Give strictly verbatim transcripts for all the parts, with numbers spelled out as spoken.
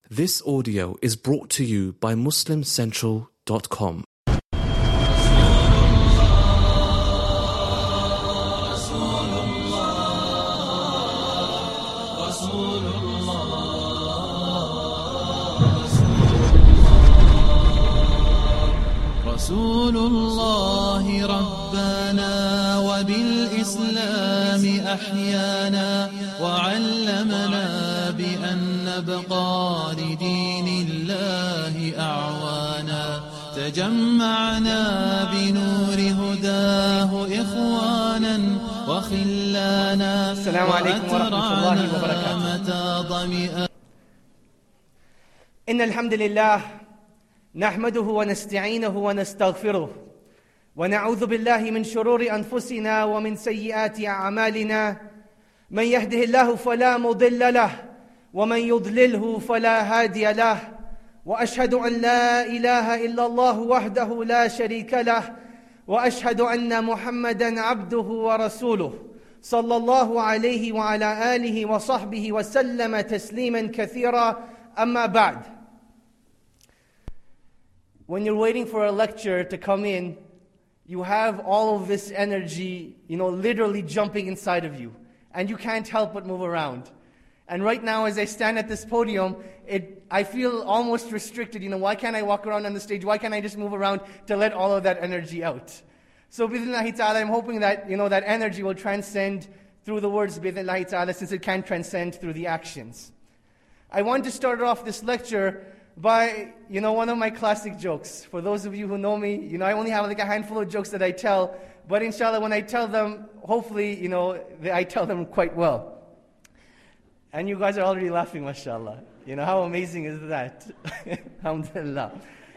This audio is brought to you by Muslim Central dot com. رسول الله ربنا وبالإسلام أحيانا وعلمنا بأن نبقى لدين الله أعوانا تجمعنا بنور هداه إخوانا وخلانا السلام عليكم ورحمة الله وبركاته. متى ضمئا. إن الحمد لله نحمده ونستعينه ونستغفره ونعوذ بالله من شرور أنفسنا ومن سيئات أعمالنا من يهده الله فلا مضل له ومن يضلله فلا هادي له وأشهد أن لا إله إلا الله وحده لا شريك له وأشهد أن محمدا عبده ورسوله صلى الله عليه وعلى آله وصحبه وسلم تسليما كثيرا. أما بعد. When you're waiting for a lecture to come in, you have all of this energy, you know, literally jumping inside of you. And you can't help but move around. And right now, as I stand at this podium, it, I feel almost restricted. You know, why can't I walk around on the stage? Why can't I just move around to let all of that energy out? So, bi'idhnillahi ta'ala, I'm hoping that, you know, that energy will transcend through the words, bi'idhnillahi ta'ala, since it can't transcend through the actions. I want to start off this lecture by, you know, one of my classic jokes. For those of you who know me, you know, I only have like a handful of jokes that I tell, but inshallah, when I tell them, hopefully, you know, I tell them quite well. And you guys are already laughing, mashallah. You know, how amazing is that? Alhamdulillah.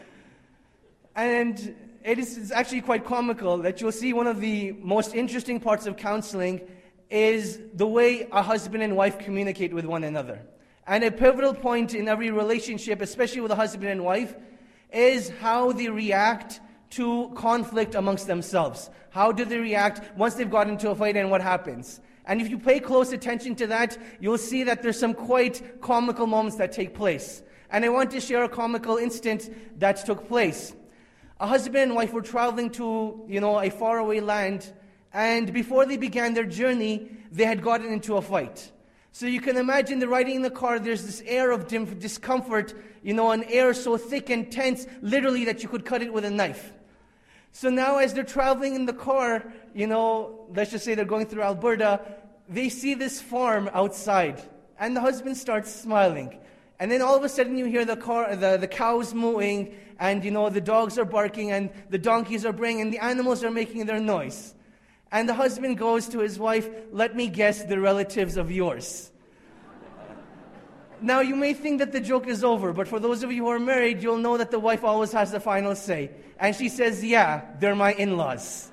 And it is it's actually quite comical that you'll see one of the most interesting parts of counseling is the way a husband and wife communicate with one another. And a pivotal point in every relationship, especially with a husband and wife, is how they react to conflict amongst themselves. How do they react once they've got into a fight and what happens? And if you pay close attention to that, you'll see that there's some quite comical moments that take place. And I want to share a comical incident that took place. A husband and wife were traveling to, you know, a faraway land, and before they began their journey, they had gotten into a fight. So you can imagine they're riding in the car, there's this air of discomfort, you know, an air so thick and tense, literally that you could cut it with a knife. So now as they're traveling in the car, you know, let's just say they're going through Alberta, they see this farm outside, and the husband starts smiling. And then all of a sudden you hear the car, the, the cows mooing, and you know, the dogs are barking, and the donkeys are braying, and the animals are making their noise. And the husband goes to his wife, let me guess, the relatives of yours. Now you may think that the joke is over, but for those of you who are married, you'll know that the wife always has the final say. And she says, yeah, they're my in-laws.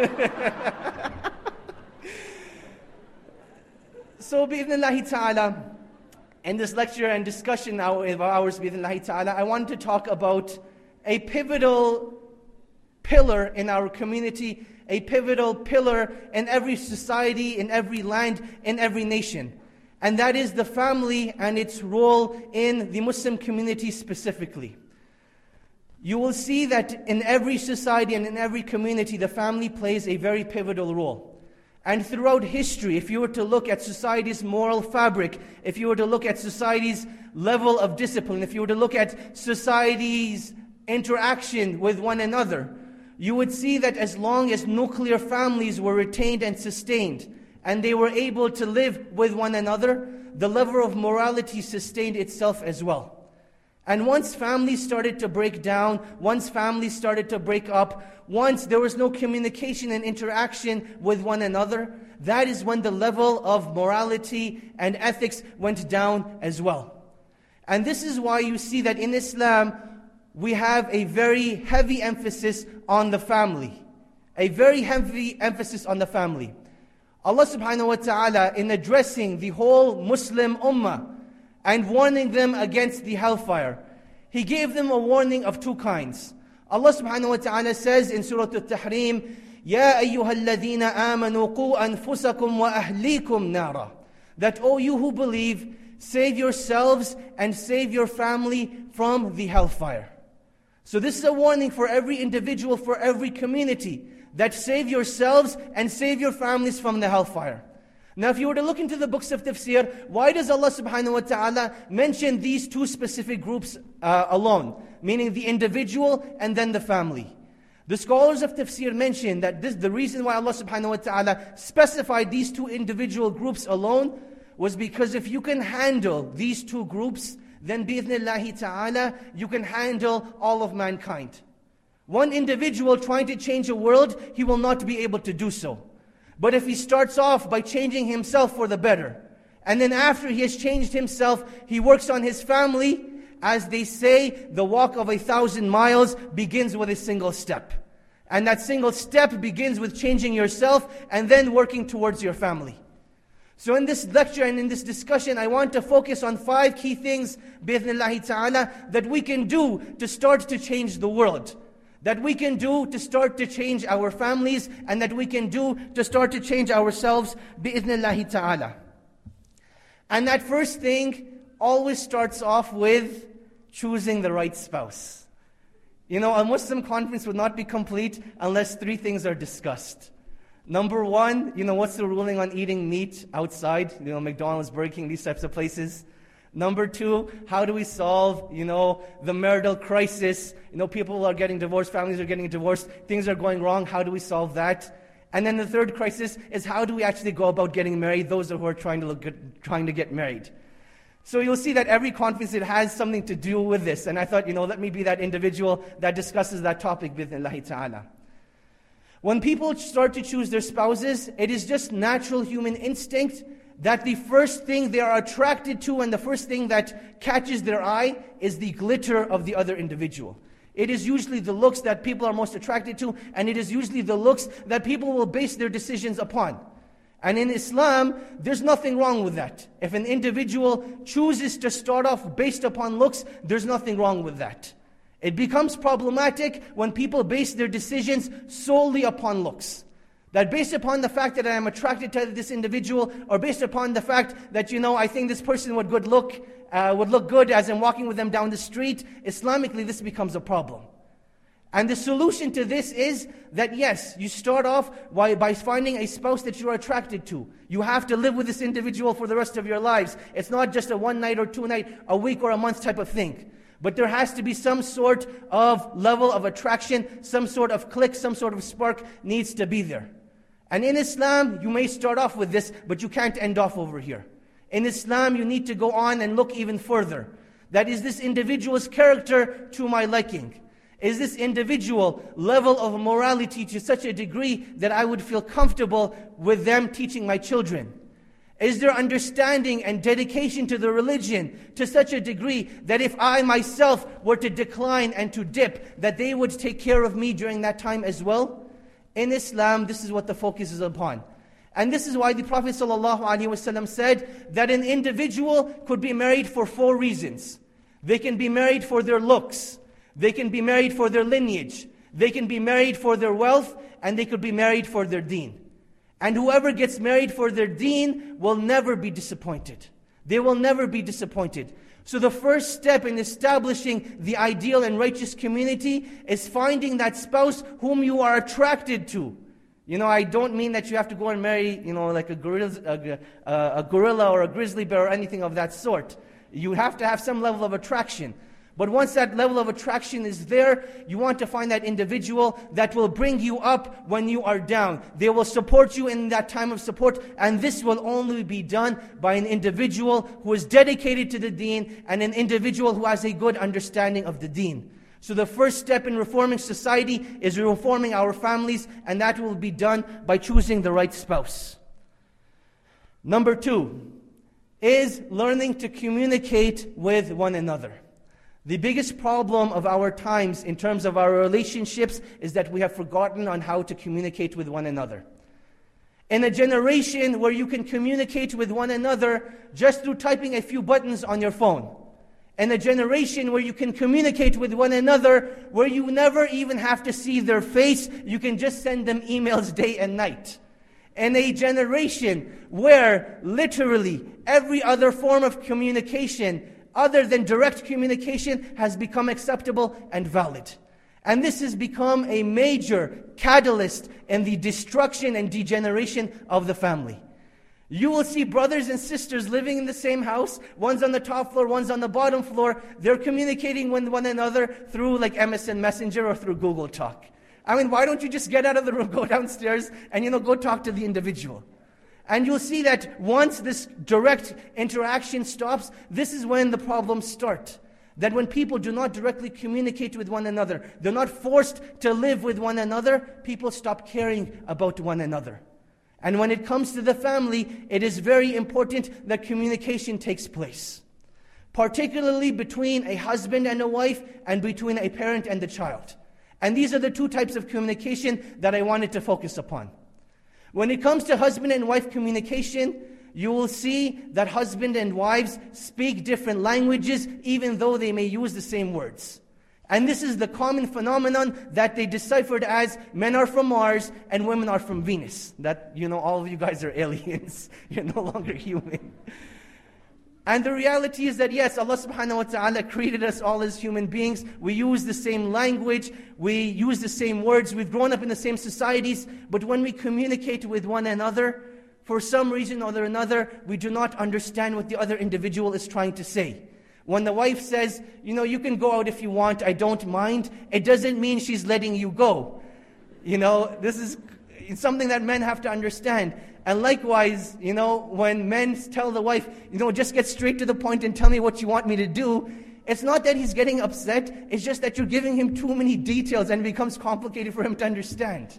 So, bi'idhnillahi ta'ala, in this lecture and discussion of ours, bi'idhnillahi ta'ala, I want to talk about a pivotal pillar in our community, a pivotal pillar in every society, in every land, in every nation. And that is the family and its role in the Muslim community specifically. You will see that in every society and in every community, the family plays a very pivotal role. And throughout history, if you were to look at society's moral fabric, if you were to look at society's level of discipline, if you were to look at society's interaction with one another, you would see that as long as nuclear families were retained and sustained, and they were able to live with one another, the level of morality sustained itself as well. And once families started to break down, once families started to break up, once there was no communication and interaction with one another, that is when the level of morality and ethics went down as well. And this is why you see that in Islam, we have a very heavy emphasis on the family. A very heavy emphasis on the family. Allah subhanahu wa ta'ala, in addressing the whole Muslim ummah and warning them against the hellfire, He gave them a warning of two kinds. Allah subhanahu wa ta'ala says in Surah Al-Tahrim, يَا أَيُّهَا الَّذِينَ آمَنُوا قُوا أَنفُسَكُمْ وَأَهْلِيكُمْ نَارًا. That, O you who believe, save yourselves and save your family from the hellfire. So this is a warning for every individual, for every community, that save yourselves and save your families from the hellfire. Now if you were to look into the books of tafsir, why does Allah subhanahu wa ta'ala mention these two specific groups uh, alone? Meaning the individual and then the family. The scholars of tafsir mention that this, the reason why Allah subhanahu wa ta'ala specified these two individual groups alone was because if you can handle these two groups, then bi'ithnillahi ta'ala, you can handle all of mankind. One individual trying to change a world, he will not be able to do so. But if he starts off by changing himself for the better, and then after he has changed himself, he works on his family, as they say, the walk of a thousand miles begins with a single step. And that single step begins with changing yourself and then working towards your family. So in this lecture and in this discussion, I want to focus on five key things, bi'ithnillahi ta'ala, that we can do to start to change the world. That we can do to start to change our families, and that we can do to start to change ourselves, bi'ithnillahi ta'ala. And that first thing always starts off with choosing the right spouse. You know, a Muslim conference would not be complete unless three things are discussed. Number one, you know, what's the ruling on eating meat outside? You know, McDonald's, Burger King, these types of places. Number two, how do we solve, you know, the marital crisis? You know, people are getting divorced, families are getting divorced, things are going wrong, how do we solve that? And then the third crisis is how do we actually go about getting married, those who are trying to look good, trying to get married. So you'll see that every conference, it has something to do with this. And I thought, you know, let me be that individual that discusses that topic, bi'ithnillahi ta'ala. When people start to choose their spouses, it is just natural human instinct that the first thing they are attracted to and the first thing that catches their eye is the glitter of the other individual. It is usually the looks that people are most attracted to, and it is usually the looks that people will base their decisions upon. And in Islam, there's nothing wrong with that. If an individual chooses to start off based upon looks, there's nothing wrong with that. It becomes problematic when people base their decisions solely upon looks. That based upon the fact that I am attracted to this individual, or based upon the fact that, you know, I think this person would good look, uh, would look good as I'm walking with them down the street, Islamically this becomes a problem. And the solution to this is that yes, you start off by, by finding a spouse that you're attracted to. You have to live with this individual for the rest of your lives. It's not just a one night or two night, a week or a month type of thing. But there has to be some sort of level of attraction, some sort of click, some sort of spark needs to be there. And in Islam, you may start off with this, but you can't end off over here. In Islam, you need to go on and look even further. That is this individual's character to my liking. Is this individual level of morality to such a degree that I would feel comfortable with them teaching my children? Is there understanding and dedication to the religion to such a degree that if I myself were to decline and to dip, that they would take care of me during that time as well? In Islam, this is what the focus is upon. And this is why the Prophet ﷺ said that an individual could be married for four reasons. They can be married for their looks. They can be married for their lineage. They can be married for their wealth. And they could be married for their deen. And whoever gets married for their deen will never be disappointed. They will never be disappointed. So the first step in establishing the ideal and righteous community is finding that spouse whom you are attracted to. You know, I don't mean that you have to go and marry, you know, like a gorilla, a, a, a gorilla or a grizzly bear or anything of that sort. You have to have some level of attraction. But once that level of attraction is there, you want to find that individual that will bring you up when you are down. They will support you in that time of support, and this will only be done by an individual who is dedicated to the deen and an individual who has a good understanding of the deen. So the first step in reforming society is reforming our families, and that will be done by choosing the right spouse. Number two is learning to communicate with one another. The biggest problem of our times in terms of our relationships is that we have forgotten on how to communicate with one another. In a generation where you can communicate with one another just through typing a few buttons on your phone. In a generation where you can communicate with one another, where you never even have to see their face, you can just send them emails day and night. in a generation where literally every other form of communication other than direct communication has become acceptable and valid. And this has become a major catalyst in the destruction and degeneration of the family. You will see brothers and sisters living in the same house. One's on the top floor, one's on the bottom floor. They're communicating with one another through like M S N Messenger or through Google Talk. I mean, why don't you just get out of the room, go downstairs, and you know, go talk to the individual? And you'll see that once this direct interaction stops, this is when the problems start. That when people do not directly communicate with one another, they're not forced to live with one another, people stop caring about one another. And when it comes to the family, it is very important that communication takes place. Particularly between a husband and a wife, and between a parent and the child. And these are the two types of communication that I wanted to focus upon. When it comes to husband and wife communication, you will see that husband and wives speak different languages, even though they may use the same words. And this is the common phenomenon that they deciphered as men are from Mars and women are from Venus. That, you know, all of you guys are aliens. You're no longer human. And the reality is that yes, Allah subhanahu wa ta'ala created us all as human beings. We use the same language. We use the same words. We've grown up in the same societies. But when we communicate with one another, for some reason or another, we do not understand what the other individual is trying to say. When the wife says, you know, you can go out if you want, I don't mind, it doesn't mean she's letting you go. You know, this is it's something that men have to understand. And likewise, you know, when men tell the wife, you know, just get straight to the point and tell me what you want me to do, it's not that he's getting upset, it's just that you're giving him too many details and it becomes complicated for him to understand.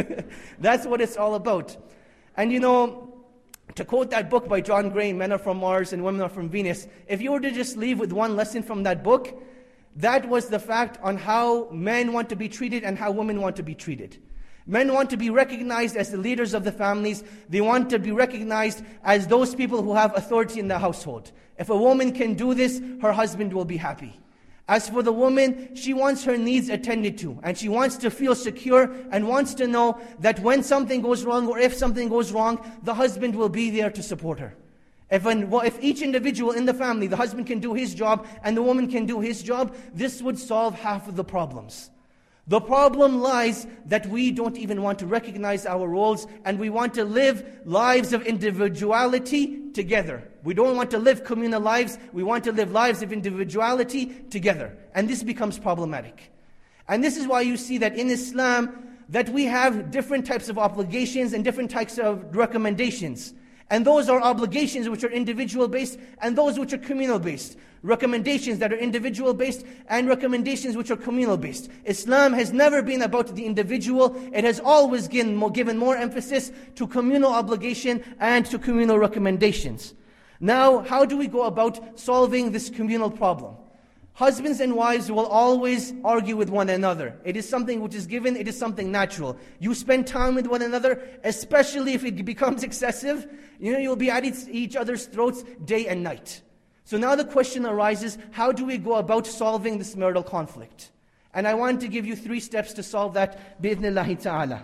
That's what it's all about. And you know, to quote that book by John Gray, Men Are From Mars and Women Are From Venus, if you were to just leave with one lesson from that book, that was the fact on how men want to be treated and how women want to be treated. Men want to be recognized as the leaders of the families. They want to be recognized as those people who have authority in the household. If a woman can do this, her husband will be happy. As for the woman, she wants her needs attended to, and she wants to feel secure and wants to know that when something goes wrong or if something goes wrong, the husband will be there to support her. If, an, well, if each individual in the family, the husband can do his job and the woman can do his job, this would solve half of the problems. The problem lies that we don't even want to recognize our roles, and we want to live lives of individuality together. We don't want to live communal lives, we want to live lives of individuality together. And this becomes problematic. And this is why you see that in Islam, that we have different types of obligations and different types of recommendations. And those are obligations which are individual based and those which are communal based. Recommendations that are individual based and recommendations which are communal based. Islam has never been about the individual. It has always given more, given more emphasis to communal obligation and to communal recommendations. Now, how do we go about solving this communal problem? Husbands and wives will always argue with one another. It is something which is given, it is something natural. You spend time with one another, especially if it becomes excessive, you know, you'll be at each other's throats day and night. So now the question arises, how do we go about solving this marital conflict? And I want to give you three steps to solve that, bi'idhnillahi ta'ala.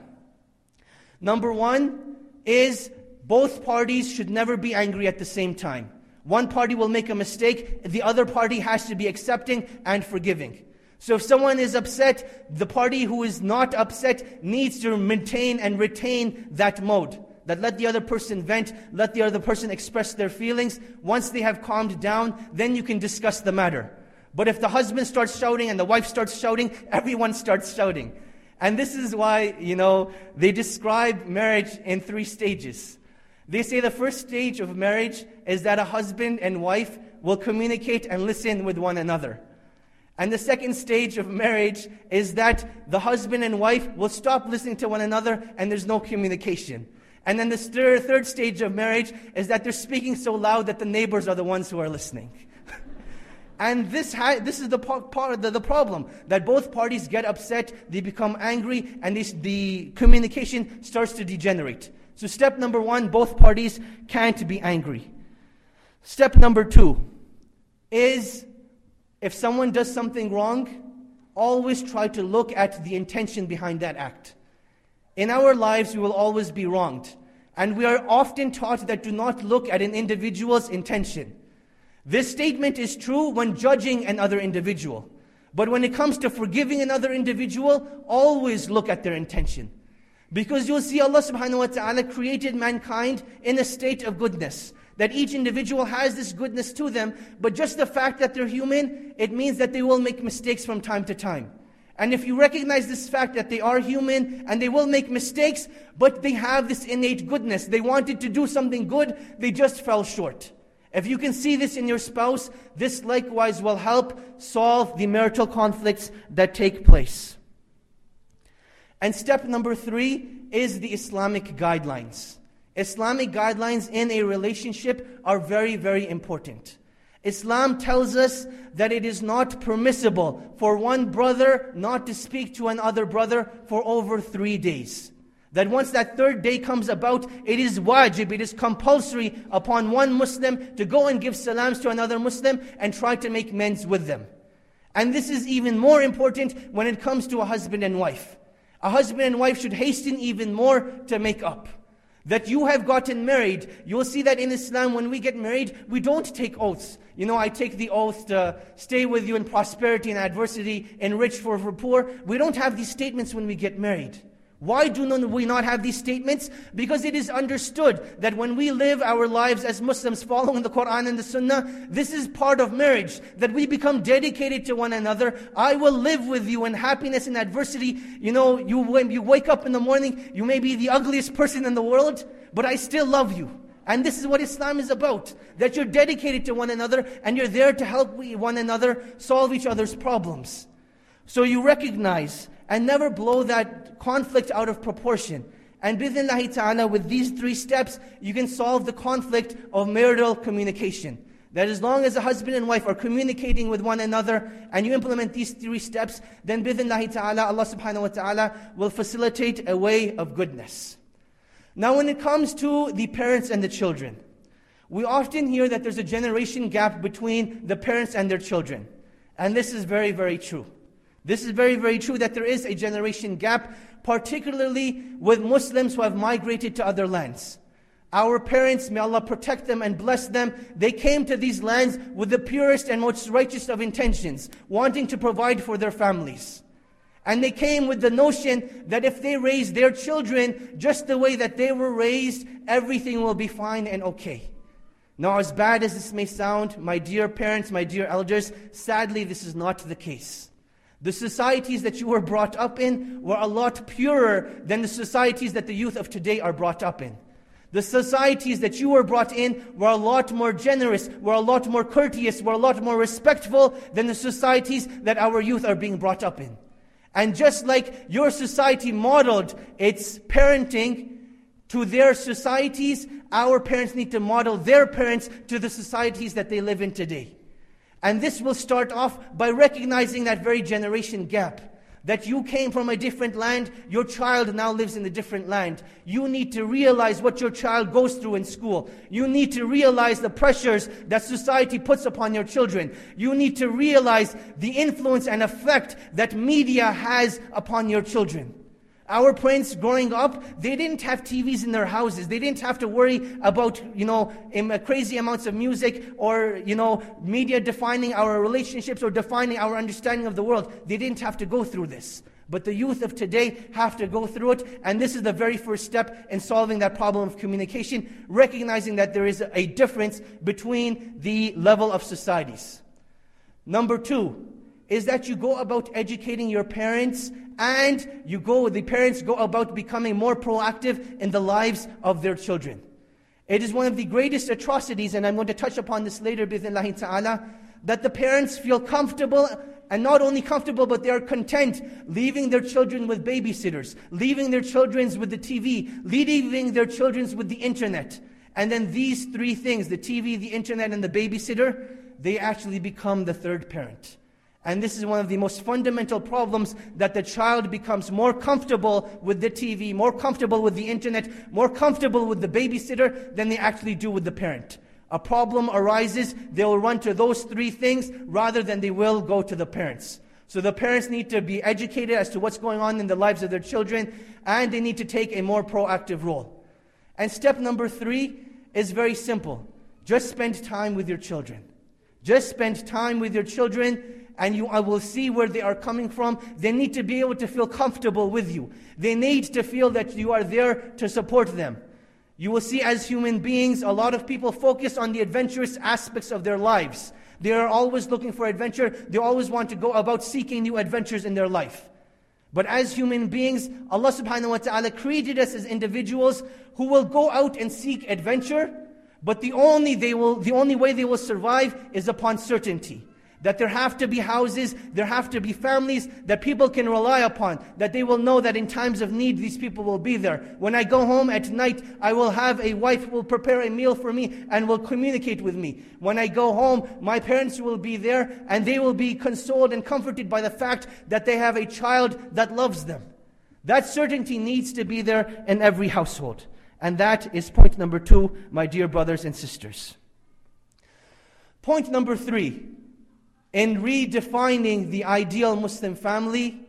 Number one is both parties should never be angry at the same time. One party will make a mistake, the other party has to be accepting and forgiving. So if someone is upset, the party who is not upset needs to maintain and retain that mode. That let the other person vent, let the other person express their feelings. Once they have calmed down, then you can discuss the matter. But if the husband starts shouting and the wife starts shouting, everyone starts shouting. And this is why, you know, they describe marriage in three stages. They say the first stage of marriage is that a husband and wife will communicate and listen with one another. And the second stage of marriage is that the husband and wife will stop listening to one another and there's no communication. And then the third stage of marriage is that they're speaking so loud that the neighbors are the ones who are listening. And this ha- this is the part, part of the, the problem, that both parties get upset, they become angry, and this, the communication starts to degenerate. So step number one, both parties can't be angry. Step number two is, if someone does something wrong, always try to look at the intention behind that act. In our lives, we will always be wronged. And we are often taught that do not look at an individual's intention. This statement is true when judging another individual. But when it comes to forgiving another individual, always look at their intention. Because you'll see Allah subhanahu wa ta'ala created mankind in a state of goodness. That each individual has this goodness to them, but just the fact that they're human, it means that they will make mistakes from time to time. And if you recognize this fact that they are human and they will make mistakes, but they have this innate goodness, they wanted to do something good, they just fell short. If you can see this in your spouse, this likewise will help solve the marital conflicts that take place. And step number three is the Islamic guidelines. Islamic guidelines in a relationship are very, very important. Islam tells us that it is not permissible for one brother not to speak to another brother for over three days. That once that third day comes about, it is wajib, it is compulsory upon one Muslim to go and give salams to another Muslim and try to make amends with them. And this is even more important when it comes to a husband and wife. A husband and wife should hasten even more to make up. That you have gotten married, you will see that in Islam when we get married, we don't take oaths. You know, I take the oath to stay with you in prosperity and adversity, enrich for, for poor. We don't have these statements when we get married. Why do we not have these statements? Because it is understood that when we live our lives as Muslims following the Quran and the Sunnah, this is part of marriage, that we become dedicated to one another. I will live with you in happiness and adversity. You know, you when you wake up in the morning, you may be the ugliest person in the world, but I still love you. And this is what Islam is about, that you're dedicated to one another and you're there to help one another solve each other's problems. So you recognize and never blow that conflict out of proportion. And bi'idhnillahi ta'ala, with these three steps, you can solve the conflict of marital communication. That as long as a husband and wife are communicating with one another, and you implement these three steps, then bi'idhnillahi ta'ala, Allah subhanahu wa ta'ala will facilitate a way of goodness. Now when it comes to the parents and the children, we often hear that there's a generation gap between the parents and their children. And this is very, very true. This is very, very true that there is a generation gap, particularly with Muslims who have migrated to other lands. Our parents, may Allah protect them and bless them, they came to these lands with the purest and most righteous of intentions, wanting to provide for their families. And they came with the notion that if they raise their children just the way that they were raised, everything will be fine and okay. Now, as bad as this may sound, my dear parents, my dear elders, sadly this is not the case. The societies that you were brought up in were a lot purer than the societies that the youth of today are brought up in. The societies that you were brought in were a lot more generous, were a lot more courteous, were a lot more respectful than the societies that our youth are being brought up in. And just like your society modeled its parenting to their societies, our parents need to model their parents to the societies that they live in today. And this will start off by recognizing that very generation gap. That you came from a different land, your child now lives in a different land. You need to realize what your child goes through in school. You need to realize the pressures that society puts upon your children. You need to realize the influence and effect that media has upon your children. Our parents growing up, they didn't have T Vs in their houses. They didn't have to worry about, you know, crazy amounts of music or, you know, media defining our relationships or defining our understanding of the world. They didn't have to go through this. But the youth of today have to go through it. And this is the very first step in solving that problem of communication, recognizing that there is a difference between the level of societies. Number two is that you go about educating your parents, and you go, the parents go about becoming more proactive in the lives of their children. It is one of the greatest atrocities, and I'm going to touch upon this later, bi'idhnillahi ta'ala, that the parents feel comfortable, and not only comfortable, but they are content leaving their children with babysitters, leaving their children with the T V, leaving their children with the internet. And then these three things, the T V, the internet, and the babysitter, they actually become the third parent. And this is one of the most fundamental problems, that the child becomes more comfortable with the T V, more comfortable with the internet, more comfortable with the babysitter than they actually do with the parent. A problem arises, they will run to those three things rather than they will go to the parents. So the parents need to be educated as to what's going on in the lives of their children, and they need to take a more proactive role. And step number three is very simple. Just spend time with your children. Just spend time with your children, and you I will see where they are coming from. They need to be able to feel comfortable with you. They need to feel that you are there to support them. You will see, as human beings, a lot of people focus on the adventurous aspects of their lives. They are always looking for adventure. They always want to go about seeking new adventures in their life. But as human beings, Allah subhanahu wa ta'ala created us as individuals who will go out and seek adventure, but the only they will the only way they will survive is upon certainty. That there have to be houses, there have to be families that people can rely upon, that they will know that in times of need these people will be there. When I go home at night, I will have a wife who will prepare a meal for me and will communicate with me. When I go home, my parents will be there and they will be consoled and comforted by the fact that they have a child that loves them. That certainty needs to be there in every household. And that is point number two, my dear brothers and sisters. Point number three. In redefining the ideal Muslim family,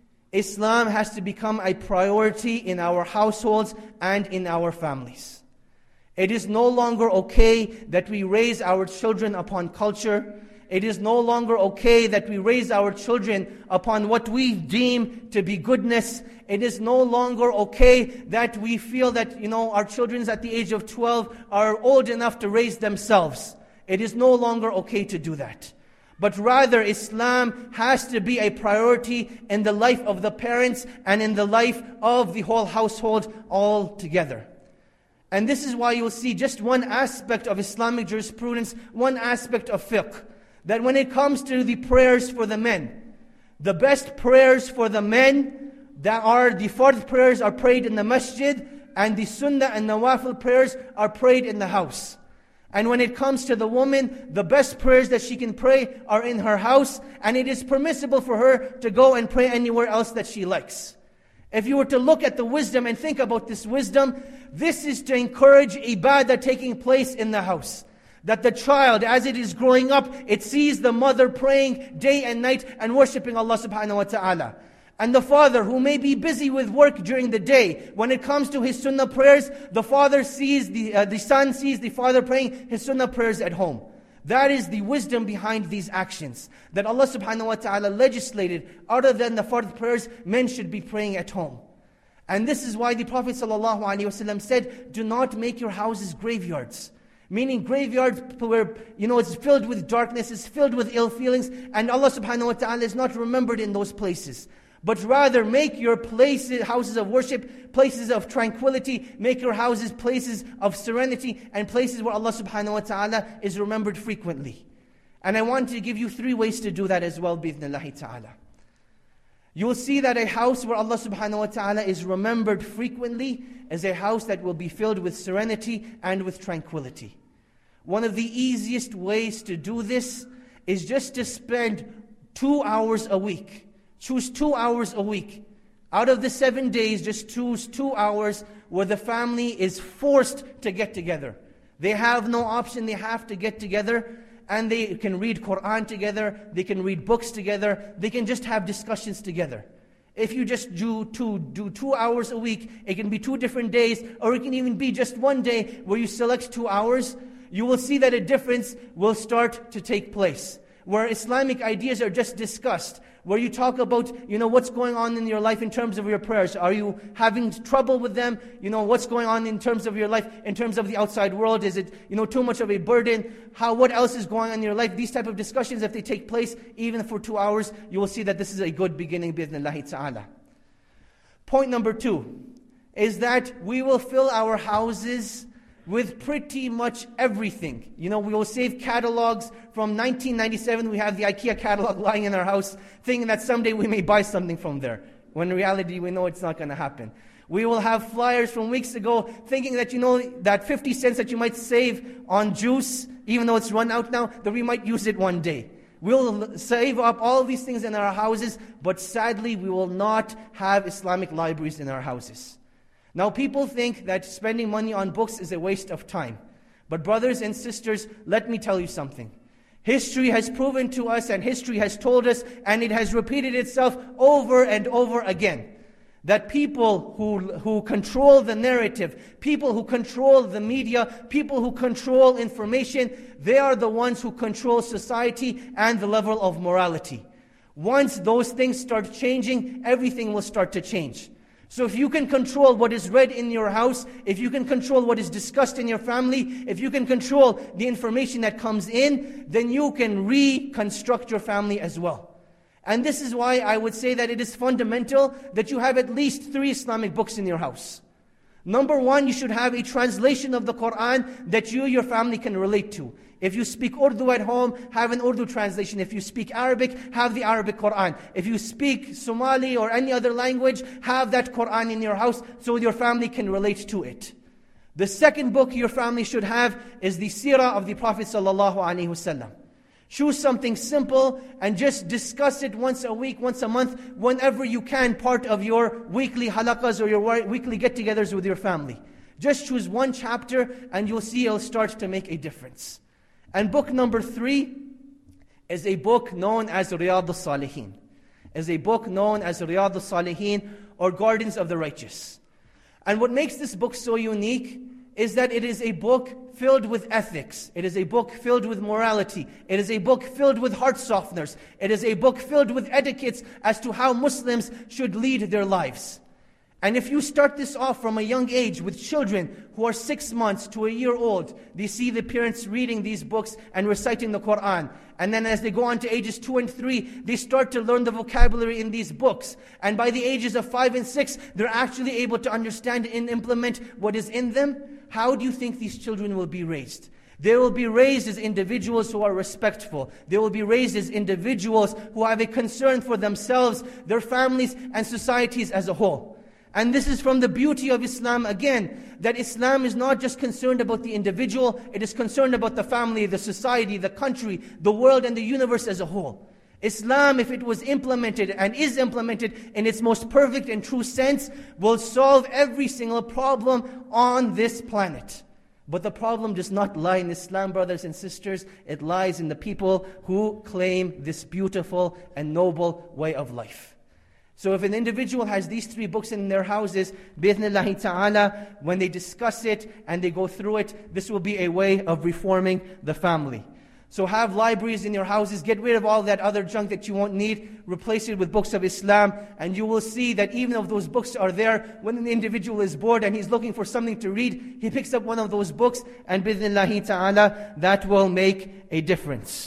Islam has to become a priority in our households and in our families. It is no longer okay that we raise our children upon culture. It is no longer okay that we raise our children upon what we deem to be goodness. It is no longer okay that we feel that, you know, our children at the age of twelve are old enough to raise themselves. It is no longer okay to do that. But rather, Islam has to be a priority in the life of the parents and in the life of the whole household all together. And this is why you'll see just one aspect of Islamic jurisprudence, one aspect of fiqh, that when it comes to the prayers for the men, the best prayers for the men, that are the fard prayers are prayed in the masjid, and the sunnah and nawafil prayers are prayed in the house. And when it comes to the woman, the best prayers that she can pray are in her house, and it is permissible for her to go and pray anywhere else that she likes. If you were to look at the wisdom and think about this wisdom, this is to encourage ibadah taking place in the house. That the child, as it is growing up, it sees the mother praying day and night and worshipping Allah subhanahu wa ta'ala. And the father, who may be busy with work during the day, when it comes to his sunnah prayers, the father sees, the, uh, the son sees the father praying his sunnah prayers at home. That is the wisdom behind these actions. That Allah subhanahu wa ta'ala legislated, other than the fard prayers, men should be praying at home. And this is why the Prophet sallallahu alaihi wasallam said, do not make your houses graveyards. Meaning graveyards where, you know, it's filled with darkness, it's filled with ill feelings, and Allah subhanahu wa ta'ala is not remembered in those places. But rather make your places, houses of worship, places of tranquility. Make your houses places of serenity and places where Allah subhanahu wa ta'ala is remembered frequently. And I want to give you three ways to do that as well, bi'idhnillahi ta'ala. You will see that a house where Allah subhanahu wa ta'ala is remembered frequently is a house that will be filled with serenity and with tranquility. One of the easiest ways to do this is just to spend two hours a week. Choose two hours a week. Out of the seven days, just choose two hours where the family is forced to get together. They have no option, they have to get together. And they can read Quran together, they can read books together, they can just have discussions together. If you just do two, do two hours a week, it can be two different days, or it can even be just one day where you select two hours, you will see that a difference will start to take place. Where Islamic ideas are just discussed, where you talk about, you know, what's going on in your life in terms of your prayers. Are you having trouble with them? You know, what's going on in terms of your life, in terms of the outside world? Is it, you know, too much of a burden? How, what else is going on in your life? These type of discussions, if they take place, even for two hours, you will see that this is a good beginning, bi'idhnillahi ta'ala. Point number two is that we will fill our houses with pretty much everything. You know, we will save catalogs. From nineteen ninety-seven, we have the IKEA catalog lying in our house, thinking that someday we may buy something from there. When in reality, we know it's not going to happen. We will have flyers from weeks ago, thinking that, you know, that fifty cents that you might save on juice, even though it's run out now, that we might use it one day. We'll save up all these things in our houses, but sadly, we will not have Islamic libraries in our houses. Now, people think that spending money on books is a waste of time. But brothers and sisters, let me tell you something. History has proven to us, and history has told us, and it has repeated itself over and over again, that people who, who control the narrative, people who control the media, people who control information, they are the ones who control society and the level of morality. Once those things start changing, everything will start to change. So if you can control what is read in your house, if you can control what is discussed in your family, if you can control the information that comes in, then you can reconstruct your family as well. And this is why I would say that it is fundamental that you have at least three Islamic books in your house. Number one, you should have a translation of the Quran that you, your family can relate to. If you speak Urdu at home, have an Urdu translation. If you speak Arabic, have the Arabic Quran. If you speak Somali or any other language, have that Quran in your house so your family can relate to it. The second book your family should have is the Seerah of the Prophet sallallahu alaihi wasallam. Choose something simple and just discuss it once a week, once a month, whenever you can, part of your weekly halaqas or your weekly get-togethers with your family. Just choose one chapter and you'll see it'll start to make a difference. And book number three is a book known as Riyadh al-Salihin. Is a book known as Riyadh al-Salihin or Gardens of the Righteous. And what makes this book so unique is that it is a book filled with ethics. It is a book filled with morality. It is a book filled with heart softeners. It is a book filled with etiquettes as to how Muslims should lead their lives. And if you start this off from a young age with children who are six months to a year old, they see the parents reading these books and reciting the Quran. And then as they go on to ages two and three, they start to learn the vocabulary in these books. And by the ages of five and six, they're actually able to understand and implement what is in them. How do you think these children will be raised? They will be raised as individuals who are respectful. They will be raised as individuals who have a concern for themselves, their families, and societies as a whole. And this is from the beauty of Islam again, that Islam is not just concerned about the individual, it is concerned about the family, the society, the country, the world, and the universe as a whole. Islam, if it was implemented and is implemented in its most perfect and true sense, will solve every single problem on this planet. But the problem does not lie in Islam, brothers and sisters. It lies in the people who claim this beautiful and noble way of life. So if an individual has these three books in their houses, bi'ithnillahi ta'ala, when they discuss it and they go through it, this will be a way of reforming the family. So have libraries in your houses, get rid of all that other junk that you won't need, replace it with books of Islam, and you will see that even if those books are there, when an individual is bored and he's looking for something to read, he picks up one of those books, and bi'ithnillahi ta'ala, that will make a difference.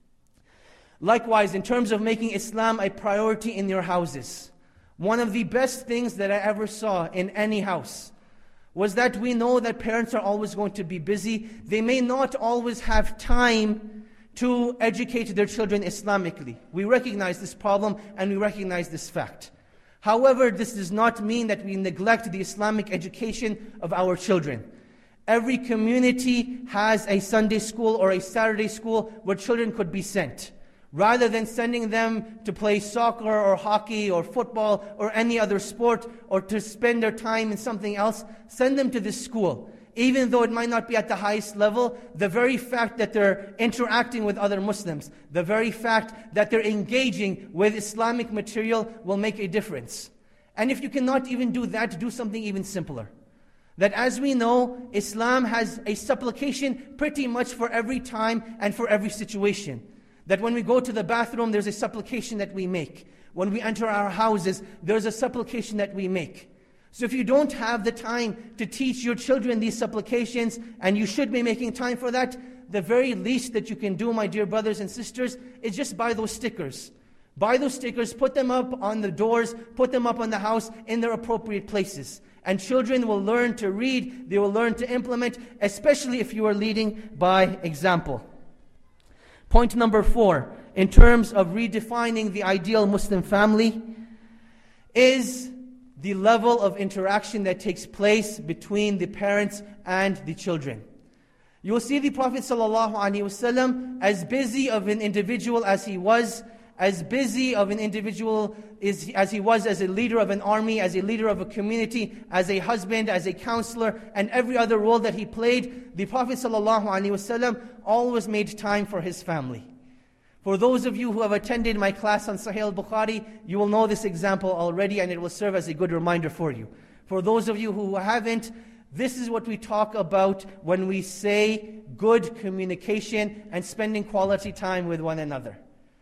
Likewise, in terms of making Islam a priority in your houses, one of the best things that I ever saw in any house was that we know that parents are always going to be busy. They may not always have time to educate their children Islamically. We recognize this problem and we recognize this fact. However, this does not mean that we neglect the Islamic education of our children. Every community has a Sunday school or a Saturday school where children could be sent. Rather than sending them to play soccer or hockey or football or any other sport or to spend their time in something else, send them to this school. Even though it might not be at the highest level, the very fact that they're interacting with other Muslims, the very fact that they're engaging with Islamic material will make a difference. And if you cannot even do that, do something even simpler. That as we know, Islam has a supplication pretty much for every time and for every situation. That when we go to the bathroom, there's a supplication that we make. When we enter our houses, there's a supplication that we make. So if you don't have the time to teach your children these supplications, and you should be making time for that, the very least that you can do, my dear brothers and sisters, is just buy those stickers. Buy those stickers, put them up on the doors, put them up on the house in their appropriate places. And children will learn to read, they will learn to implement, especially if you are leading by example. Point number four, in terms of redefining the ideal Muslim family, is the level of interaction that takes place between the parents and the children. You will see the Prophet ﷺ, as busy of an individual as he was, as busy of an individual is, as he was as a leader of an army, as a leader of a community, as a husband, as a counselor, and every other role that he played, the Prophet ﷺ always made time for his family. For those of you who have attended my class on Sahih al-Bukhari, you will know this example already, and it will serve as a good reminder for you. For those of you who haven't, this is what we talk about when we say good communication and spending quality time with one another.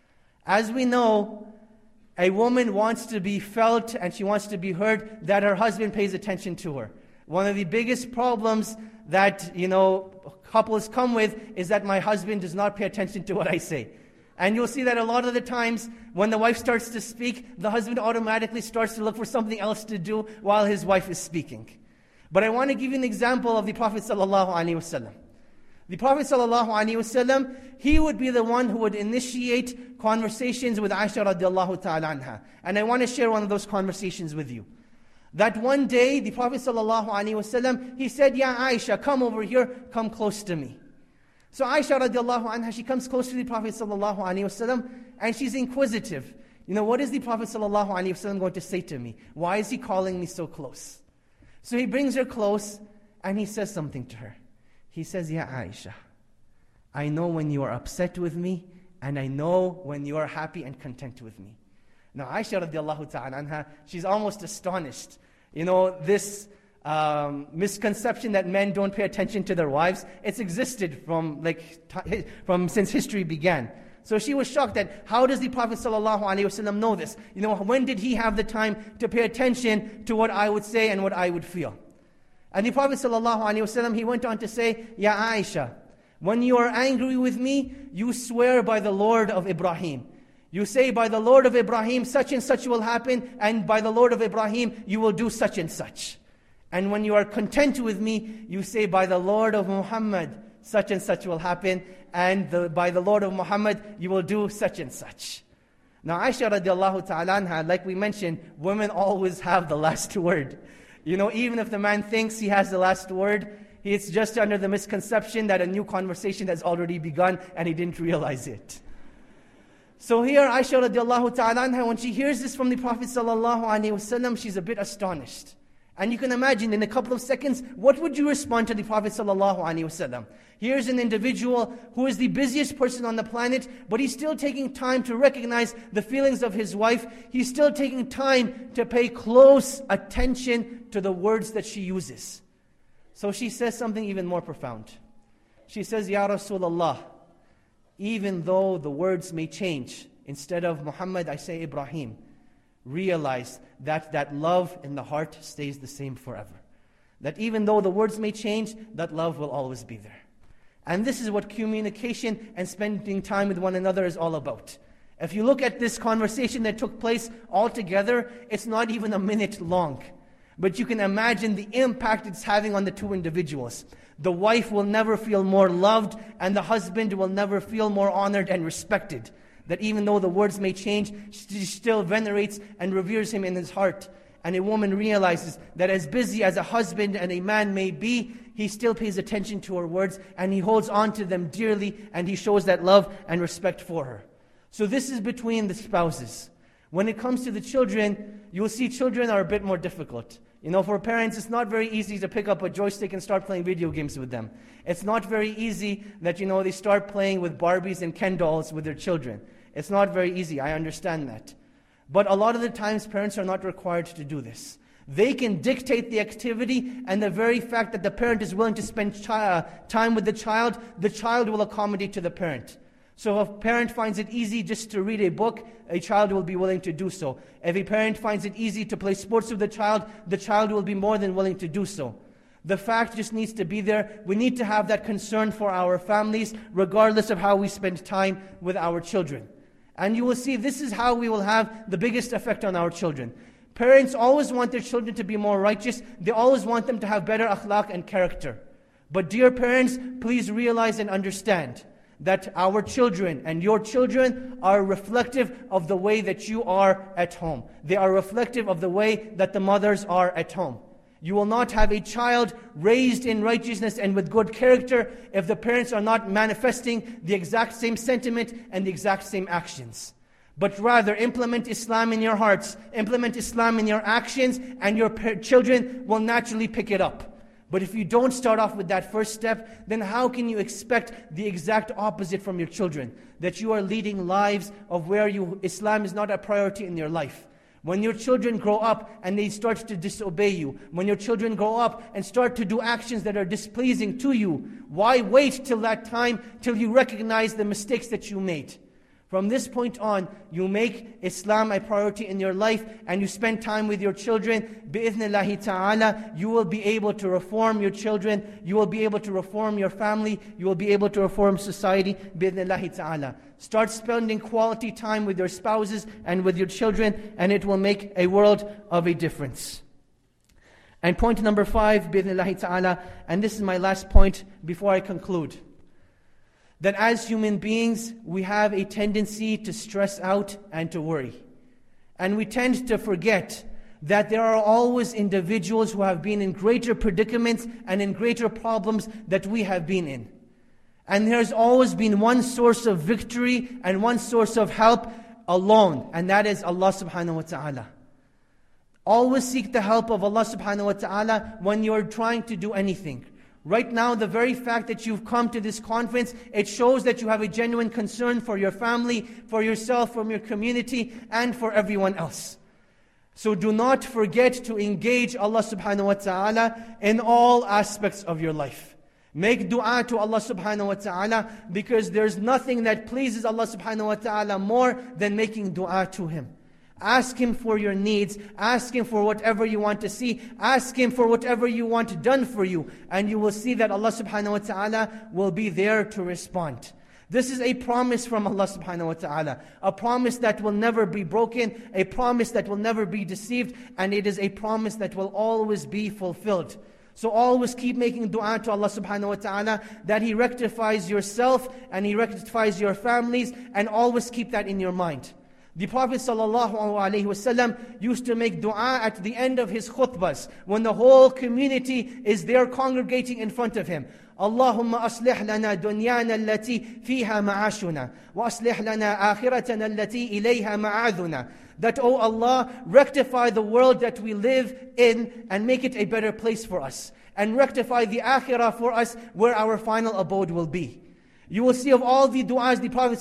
As we know, a woman wants to be felt and she wants to be heard that her husband pays attention to her. One of the biggest problems that, you know, couples come with is that my husband does not pay attention to what I say. And you'll see that a lot of the times when the wife starts to speak, the husband automatically starts to look for something else to do while his wife is speaking. But I want to give you an example of the Prophet ﷺ. The Prophet ﷺ, he would be the one who would initiate conversations with Aisha radiallahu ta'ala anha. And I want to share one of those conversations with you. That one day, the Prophet ﷺ, he said, Ya Aisha, come over here, come close to me. So Aisha radiallahu anha, she comes close to the Prophet ﷺ, and she's inquisitive. You know, what is the Prophet ﷺ going to say to me? Why is he calling me so close? So he brings her close, and he says something to her. He says, Ya Aisha, I know when you are upset with me, and I know when you are happy and content with me. Now Aisha radiallahu ta'ala anha, she's almost astonished. You know, this um, misconception that men don't pay attention to their wives, it's existed from like t- from since history began. So she was shocked that how does the Prophet ﷺ know this? You know, when did he have the time to pay attention to what I would say and what I would feel? And the Prophet ﷺ, he went on to say, Ya Aisha, when you are angry with me, you swear by the Lord of Ibrahim. You say, by the Lord of Ibrahim, such and such will happen, and by the Lord of Ibrahim, you will do such and such. And when you are content with me, you say, by the Lord of Muhammad, such and such will happen, and the, by the Lord of Muhammad, you will do such and such. Now Aisha radiallahu ta'ala anha, like we mentioned, women always have the last word. You know, even if the man thinks he has the last word, it's just under the misconception that a new conversation has already begun and he didn't realize it. So here Aisha radiallahu ta'ala anha, when she hears this from the Prophet sallallahu alaihi wasallam, she's a bit astonished. And you can imagine in a couple of seconds, what would you respond to the Prophet sallallahu alaihi wasallam? Here's an individual who is the busiest person on the planet, but he's still taking time to recognize the feelings of his wife. He's still taking time to pay close attention to the words that she uses. So she says something even more profound. She says, Ya Rasulullah, even though the words may change, instead of Muhammad, I say Ibrahim, realize that that love in the heart stays the same forever. That even though the words may change, that love will always be there. And this is what communication and spending time with one another is all about. If you look at this conversation that took place all together, it's not even a minute long. But you can imagine the impact it's having on the two individuals. The wife will never feel more loved, and the husband will never feel more honored and respected. That even though the words may change, she still venerates and reveres him in his heart. And a woman realizes that as busy as a husband and a man may be, he still pays attention to her words, and he holds on to them dearly, and he shows that love and respect for her. So this is between the spouses. When it comes to the children, you'll see children are a bit more difficult. You know, for parents, it's not very easy to pick up a joystick and start playing video games with them. It's not very easy that, you know, they start playing with Barbies and Ken dolls with their children. It's not very easy, I understand that. But a lot of the times, parents are not required to do this. They can dictate the activity, and the very fact that the parent is willing to spend chi- time with the child, the child will accommodate to the parent. So if a parent finds it easy just to read a book, a child will be willing to do so. If a parent finds it easy to play sports with the child, the child will be more than willing to do so. The fact just needs to be there. We need to have that concern for our families, regardless of how we spend time with our children. And you will see this is how we will have the biggest effect on our children. Parents always want their children to be more righteous. They always want them to have better akhlaq and character. But dear parents, please realize and understand that our children and your children are reflective of the way that you are at home. They are reflective of the way that the mothers are at home. You will not have a child raised in righteousness and with good character if the parents are not manifesting the exact same sentiment and the exact same actions. But rather, implement Islam in your hearts, implement Islam in your actions, and your children will naturally pick it up. But if you don't start off with that first step, then how can you expect the exact opposite from your children? That you are leading lives of where you Islam is not a priority in your life. When your children grow up and they start to disobey you, when your children grow up and start to do actions that are displeasing to you, why wait till that time, till you recognize the mistakes that you made? From this point on, you make Islam a priority in your life and you spend time with your children. Bi-idhnillahi ta'ala, you will be able to reform your children. You will be able to reform your family. You will be able to reform society. Bi-idhnillahi ta'ala. Start spending quality time with your spouses and with your children, and it will make a world of a difference. And point number five, bi-idhnillahi ta'ala, and this is my last point before I conclude. That as human beings, we have a tendency to stress out and to worry. And we tend to forget that there are always individuals who have been in greater predicaments and in greater problems that we have been in. And there's always been one source of victory and one source of help alone, and that is Allah subhanahu wa ta'ala. Always seek the help of Allah subhanahu wa ta'ala when you're trying to do anything. Right now, the very fact that you've come to this conference, it shows that you have a genuine concern for your family, for yourself, for your community, and for everyone else. So do not forget to engage Allah subhanahu wa ta'ala in all aspects of your life. Make dua to Allah subhanahu wa ta'ala, because there's nothing that pleases Allah subhanahu wa ta'ala more than making dua to Him. Ask Him for your needs. Ask Him for whatever you want to see. Ask Him for whatever you want done for you. And you will see that Allah subhanahu wa ta'ala will be there to respond. This is a promise from Allah subhanahu wa ta'ala. A promise that will never be broken. A promise that will never be deceived. And it is a promise that will always be fulfilled. So always keep making dua to Allah subhanahu wa ta'ala that He rectifies yourself and He rectifies your families. And always keep that in your mind. The Prophet ﷺ used to make dua at the end of his khutbahs when the whole community is there congregating in front of him. Allahumma aslih lana dunyana allati fiha ma'ashuna wa aslih lana akhiratana allati ilayha ma'aduna. That, oh Allah, rectify the world that we live in and make it a better place for us. And rectify the akhirah for us where our final abode will be. You will see of all the du'as the Prophet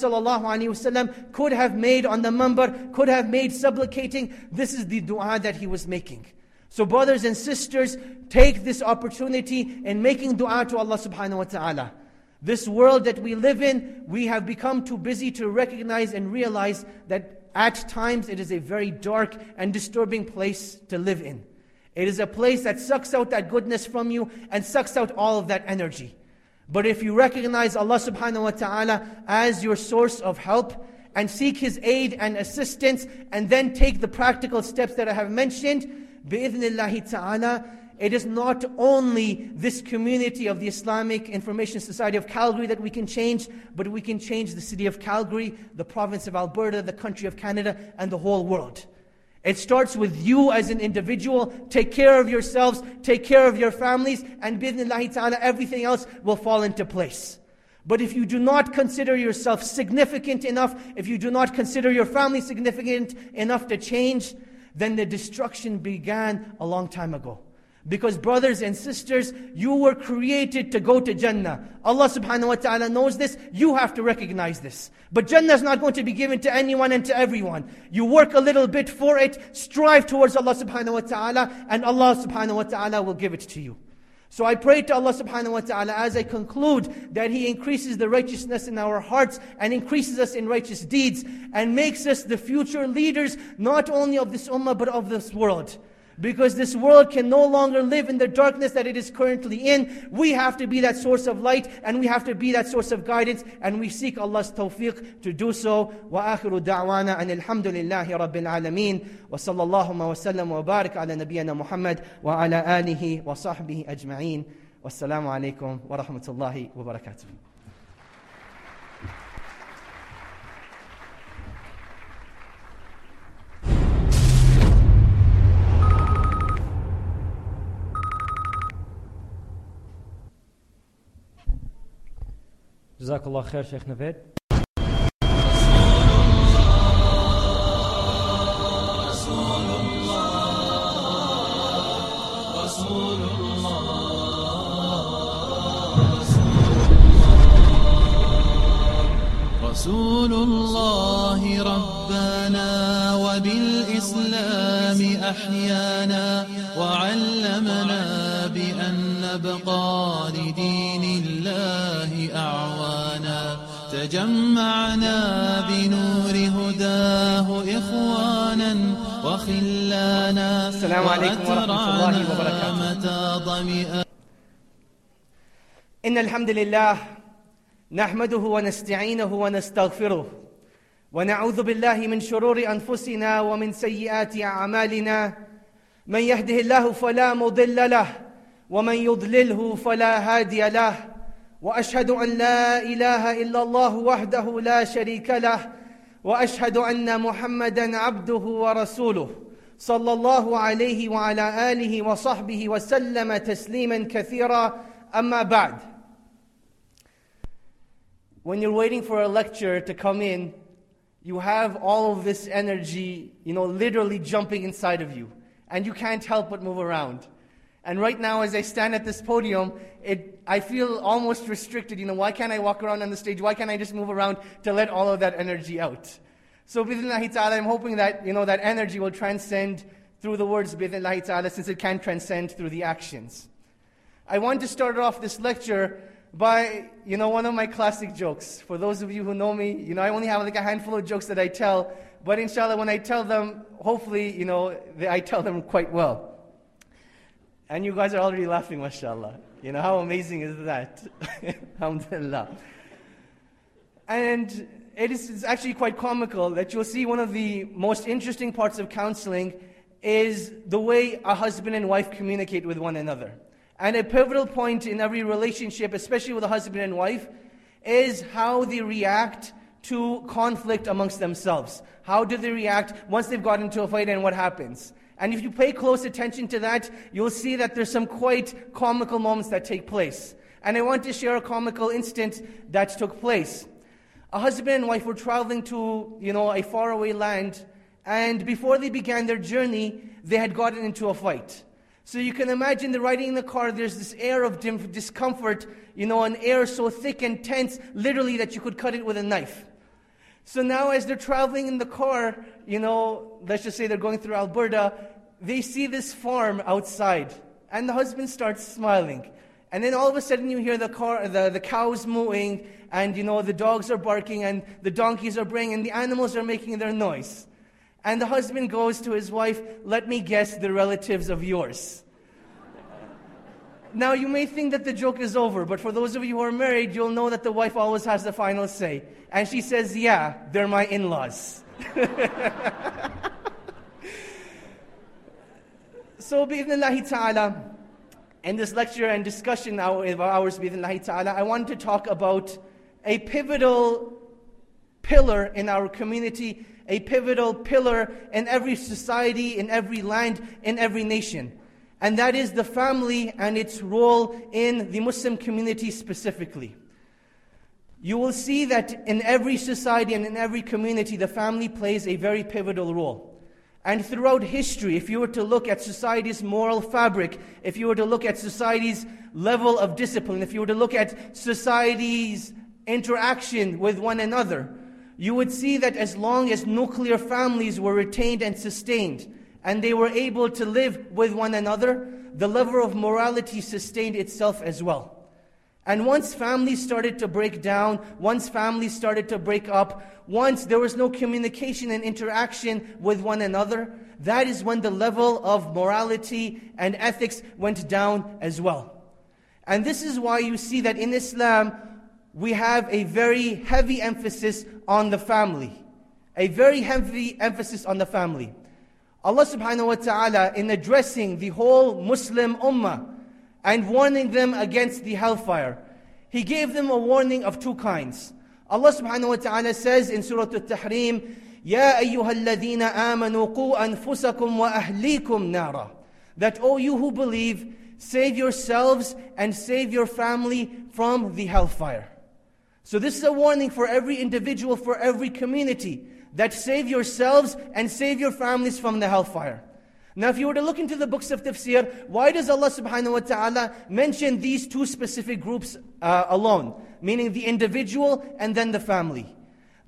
ﷺ could have made on the minbar, could have made supplicating, this is the du'a that he was making. So brothers and sisters, take this opportunity in making du'a to Allah subhanahu wa ta'ala. This world that we live in, we have become too busy to recognize and realize that at times it is a very dark and disturbing place to live in. It is a place that sucks out that goodness from you and sucks out all of that energy. But if you recognize Allah subhanahu wa ta'ala as your source of help and seek His aid and assistance and then take the practical steps that I have mentioned, bi-idhnillahi ta'ala, it is not only this community of the Islamic Information Society of Calgary that we can change, but we can change the city of Calgary, the province of Alberta, the country of Canada, and the whole world. It starts with you as an individual. Take care of yourselves, take care of your families, and bi-idhnillahi ta'ala, everything else will fall into place. But if you do not consider yourself significant enough, if you do not consider your family significant enough to change, then the destruction began a long time ago. Because brothers and sisters, you were created to go to Jannah. Allah subhanahu wa ta'ala knows this. You have to recognize this. But Jannah is not going to be given to anyone and to everyone. You work a little bit for it. Strive towards Allah subhanahu wa ta'ala. And Allah subhanahu wa ta'ala will give it to you. So I pray to Allah subhanahu wa ta'ala as I conclude that He increases the righteousness in our hearts and increases us in righteous deeds and makes us the future leaders not only of this ummah but of this world. Because this world can no longer live in the darkness that it is currently in. We have to be that source of light and we have to be that source of guidance, and we seek Allah's tawfiq to do so. Wa akhiru da'wana an alhamdulillahi rabbil alameen wa sallallahu wa sallam wa barik ala nabiyyina Muhammad wa ala alihi wa sahbihi ajma'een. Wassalamu alaikum wa rahmatullahi wa barakatuh. Jazakallah khair, Sheikh Naveed. Rasulullah, Rasulullah, Rasulullah. رسول الله ربنا وبالإسلام أحيانا وعلمنا بأن نبقى لدين الله أعوانا تجمعنا بنور هداه إخوانا وخلانا السلام عليكم ورحمة الله وبركاته. متى ضمئا. إن الحمد لله نحمده ونستعينه ونستغفره ونعوذ بالله من شرور أنفسنا ومن سيئات أعمالنا من يهده الله فلا مضل له ومن يضلله فلا هادي له وأشهد أن لا إله إلا الله وحده لا شريك له وأشهد أن محمدا عبده ورسوله صلى الله عليه وعلى آله وصحبه وسلم تسليما كثيرا. أما بعد. When you're waiting for a lecture to come in, you have all of this energy, you know, literally jumping inside of you. And you can't help but move around. And right now, as I stand at this podium, it, I feel almost restricted. You know, why can't I walk around on the stage? Why can't I just move around to let all of that energy out? So, bi'idhnillahi ta'ala, I'm hoping that, you know, that energy will transcend through the words, bi'idhnillahi ta'ala, since it can transcend through the actions. I want to start off this lecture by, you know, one of my classic jokes. For those of you who know me, you know, I only have like a handful of jokes that I tell, but inshallah, when I tell them, hopefully, you know, I tell them quite well. And you guys are already laughing, mashallah. You know, how amazing is that? Alhamdulillah. And it is it's actually quite comical that you'll see one of the most interesting parts of counseling is the way a husband and wife communicate with one another. And a pivotal point in every relationship, especially with a husband and wife, is how they react to conflict amongst themselves. How do they react once they've got into a fight and what happens? And if you pay close attention to that, you'll see that there's some quite comical moments that take place. And I want to share a comical instance that took place. A husband and wife were traveling to, you know, a faraway land, and before they began their journey, they had gotten into a fight. So you can imagine they're riding in the car, there's this air of discomfort, you know, an air so thick and tense, literally that you could cut it with a knife. So now as they're traveling in the car, you know, let's just say they're going through Alberta, they see this farm outside, and the husband starts smiling. And then all of a sudden you hear the car, the, the cows mooing, and you know, the dogs are barking, and the donkeys are braying, and the animals are making their noise. And the husband goes to his wife, "Let me guess, the relatives of yours." Now you may think that the joke is over, but for those of you who are married, you'll know that the wife always has the final say. And she says, "Yeah, they're my in-laws." So, bi'idhnillahi ta'ala, in this lecture and discussion of ours, bi'idhnillahi ta'ala, I want to talk about a pivotal pillar in our community, a pivotal pillar in every society, in every land, in every nation. And that is the family and its role in the Muslim community specifically. You will see that in every society and in every community, the family plays a very pivotal role. And throughout history, if you were to look at society's moral fabric, if you were to look at society's level of discipline, if you were to look at society's interaction with one another, you would see that as long as nuclear families were retained and sustained, and they were able to live with one another, the level of morality sustained itself as well. And once families started to break down, once families started to break up, once there was no communication and interaction with one another, that is when the level of morality and ethics went down as well. And this is why you see that in Islam, we have a very heavy emphasis on the family. A very heavy emphasis on the family. Allah subhanahu wa ta'ala, in addressing the whole Muslim ummah and warning them against the hellfire, He gave them a warning of two kinds. Allah subhanahu wa ta'ala says in Surah Al-Tahrim, يَا أَيُّهَا الَّذِينَ آمَنُوا قُوا أَنفُسَكُمْ وَأَهْلِيكُمْ نَارًا. That, O you who believe, save yourselves and save your family from the hellfire. So this is a warning for every individual, for every community, that save yourselves and save your families from the hellfire. Now if you were to look into the books of tafsir, why does Allah subhanahu wa ta'ala mention these two specific groups uh, alone? Meaning the individual and then the family.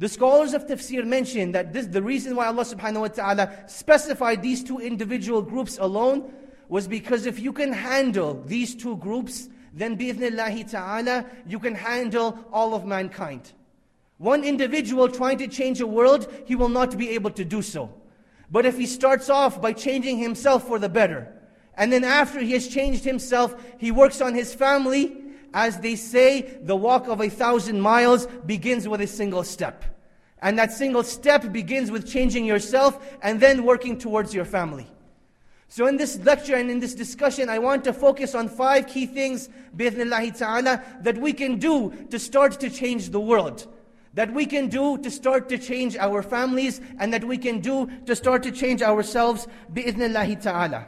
The scholars of tafsir mention that this, the reason why Allah subhanahu wa ta'ala specified these two individual groups alone was because if you can handle these two groups, then bi'ithnillahi ta'ala, you can handle all of mankind. One individual trying to change a world, he will not be able to do so. But if he starts off by changing himself for the better, and then after he has changed himself, he works on his family, as they say, the walk of a thousand miles begins with a single step. And that single step begins with changing yourself and then working towards your family. So in this lecture and in this discussion, I want to focus on five key things, bi'ithnillahi ta'ala, that we can do to start to change the world. That we can do to start to change our families, and that we can do to start to change ourselves, bi'ithnillahi ta'ala.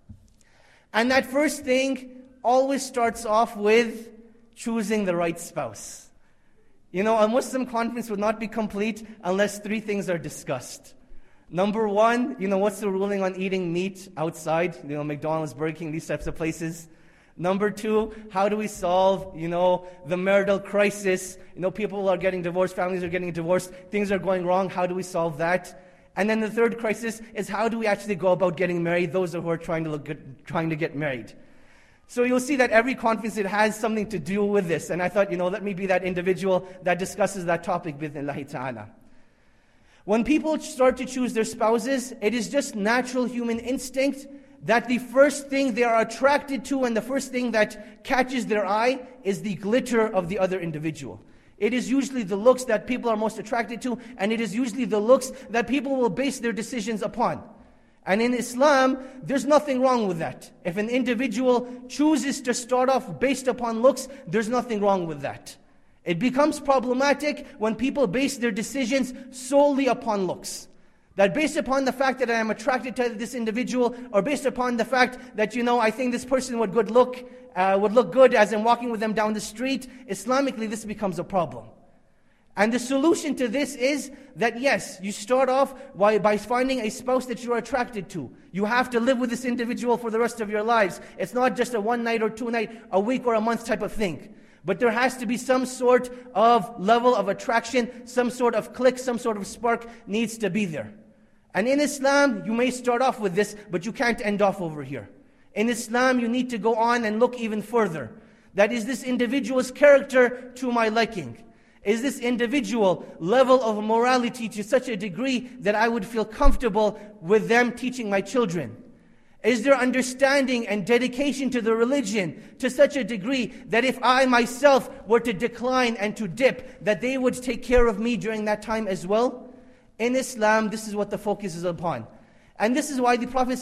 And that first thing always starts off with choosing the right spouse. You know, a Muslim conference would not be complete unless three things are discussed. Number one, you know, what's the ruling on eating meat outside? You know, McDonald's, Burger King, these types of places. Number two, how do we solve, you know, the marital crisis? You know, people are getting divorced, families are getting divorced, things are going wrong, how do we solve that? And then the third crisis is how do we actually go about getting married, those who are trying to look good, trying to get married. So you'll see that every conference, it has something to do with this. And I thought, you know, let me be that individual that discusses that topic, bi'ithnillahi ta'ala. When people start to choose their spouses, it is just natural human instinct that the first thing they are attracted to and the first thing that catches their eye is the glitter of the other individual. It is usually the looks that people are most attracted to, and it is usually the looks that people will base their decisions upon. And in Islam, there's nothing wrong with that. If an individual chooses to start off based upon looks, there's nothing wrong with that. It becomes problematic when people base their decisions solely upon looks. That based upon the fact that I am attracted to this individual, or based upon the fact that, you know, I think this person would good look, uh, would look good as I'm walking with them down the street, Islamically this becomes a problem. And the solution to this is that yes, you start off by, by finding a spouse that you're attracted to. You have to live with this individual for the rest of your lives. It's not just a one night or two night, a week or a month type of thing. But there has to be some sort of level of attraction, some sort of click, some sort of spark needs to be there. And in Islam, you may start off with this, but you can't end off over here. In Islam, you need to go on and look even further. That is this individual's character to my liking. Is this individual level of morality to such a degree that I would feel comfortable with them teaching my children? Is their understanding and dedication to the religion to such a degree that if I myself were to decline and to dip, that they would take care of me during that time as well? In Islam, this is what the focus is upon. And this is why the Prophet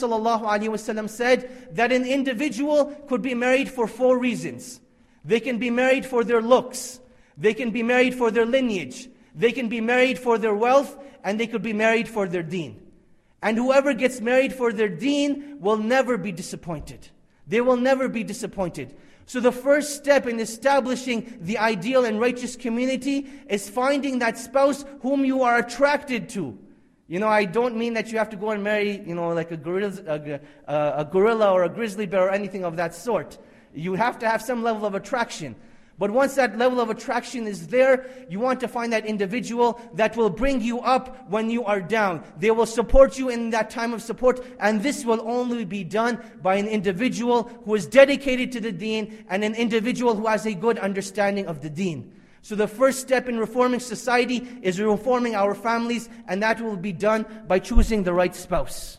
ﷺ said that an individual could be married for four reasons. They can be married for their looks. They can be married for their lineage. They can be married for their wealth. And they could be married for their deen. And whoever gets married for their deen will never be disappointed. They will never be disappointed. So the first step in establishing the ideal and righteous community is finding that spouse whom you are attracted to. You know, I don't mean that you have to go and marry, you know, like a gorilla, a, a, a gorilla or a grizzly bear or anything of that sort. You have to have some level of attraction. But once that level of attraction is there, you want to find that individual that will bring you up when you are down. They will support you in that time of support, and this will only be done by an individual who is dedicated to the deen and an individual who has a good understanding of the deen. So the first step in reforming society is reforming our families, and that will be done by choosing the right spouse.